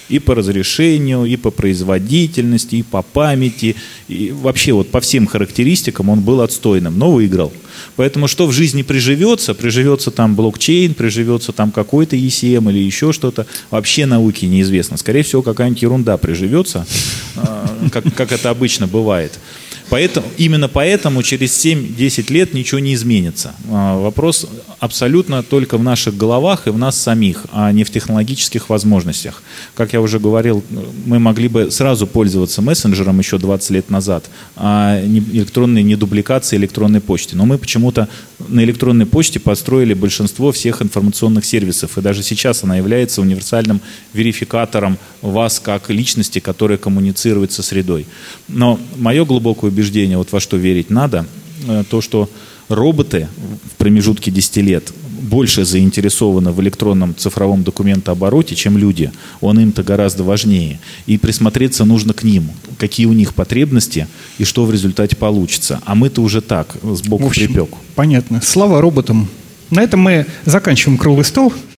И по разрешению, и по производительности, и по памяти. И вообще вот по всем характеристикам он был отстойным, но выиграл. Поэтому что в жизни приживется, приживется там блокчейн, приживется там какой-то и си эм или еще что-то, вообще науке неизвестно. Скорее всего, какая-нибудь ерунда приживется, как, как это обычно бывает. Поэтому, именно поэтому через семь-десять лет ничего не изменится. Вопрос абсолютно только в наших головах и в нас самих, а не в технологических возможностях. Как я уже говорил, мы могли бы сразу пользоваться мессенджером еще двадцать лет назад, а не электронной не дубликации электронной почты. Но мы почему-то на электронной почте построили большинство всех информационных сервисов. И даже сейчас она является универсальным верификатором вас как личности, которая коммуницирует со средой. Но мое глубокое убеждение, вот во что верить надо, то, что роботы в промежутке десяти лет больше заинтересованы в электронном цифровом документообороте, чем люди. Он им-то гораздо важнее. И присмотреться нужно к ним, какие у них потребности и что в результате получится. А мы-то уже так, сбоку припеку. Понятно. Слава роботам. На этом мы заканчиваем круглый стол.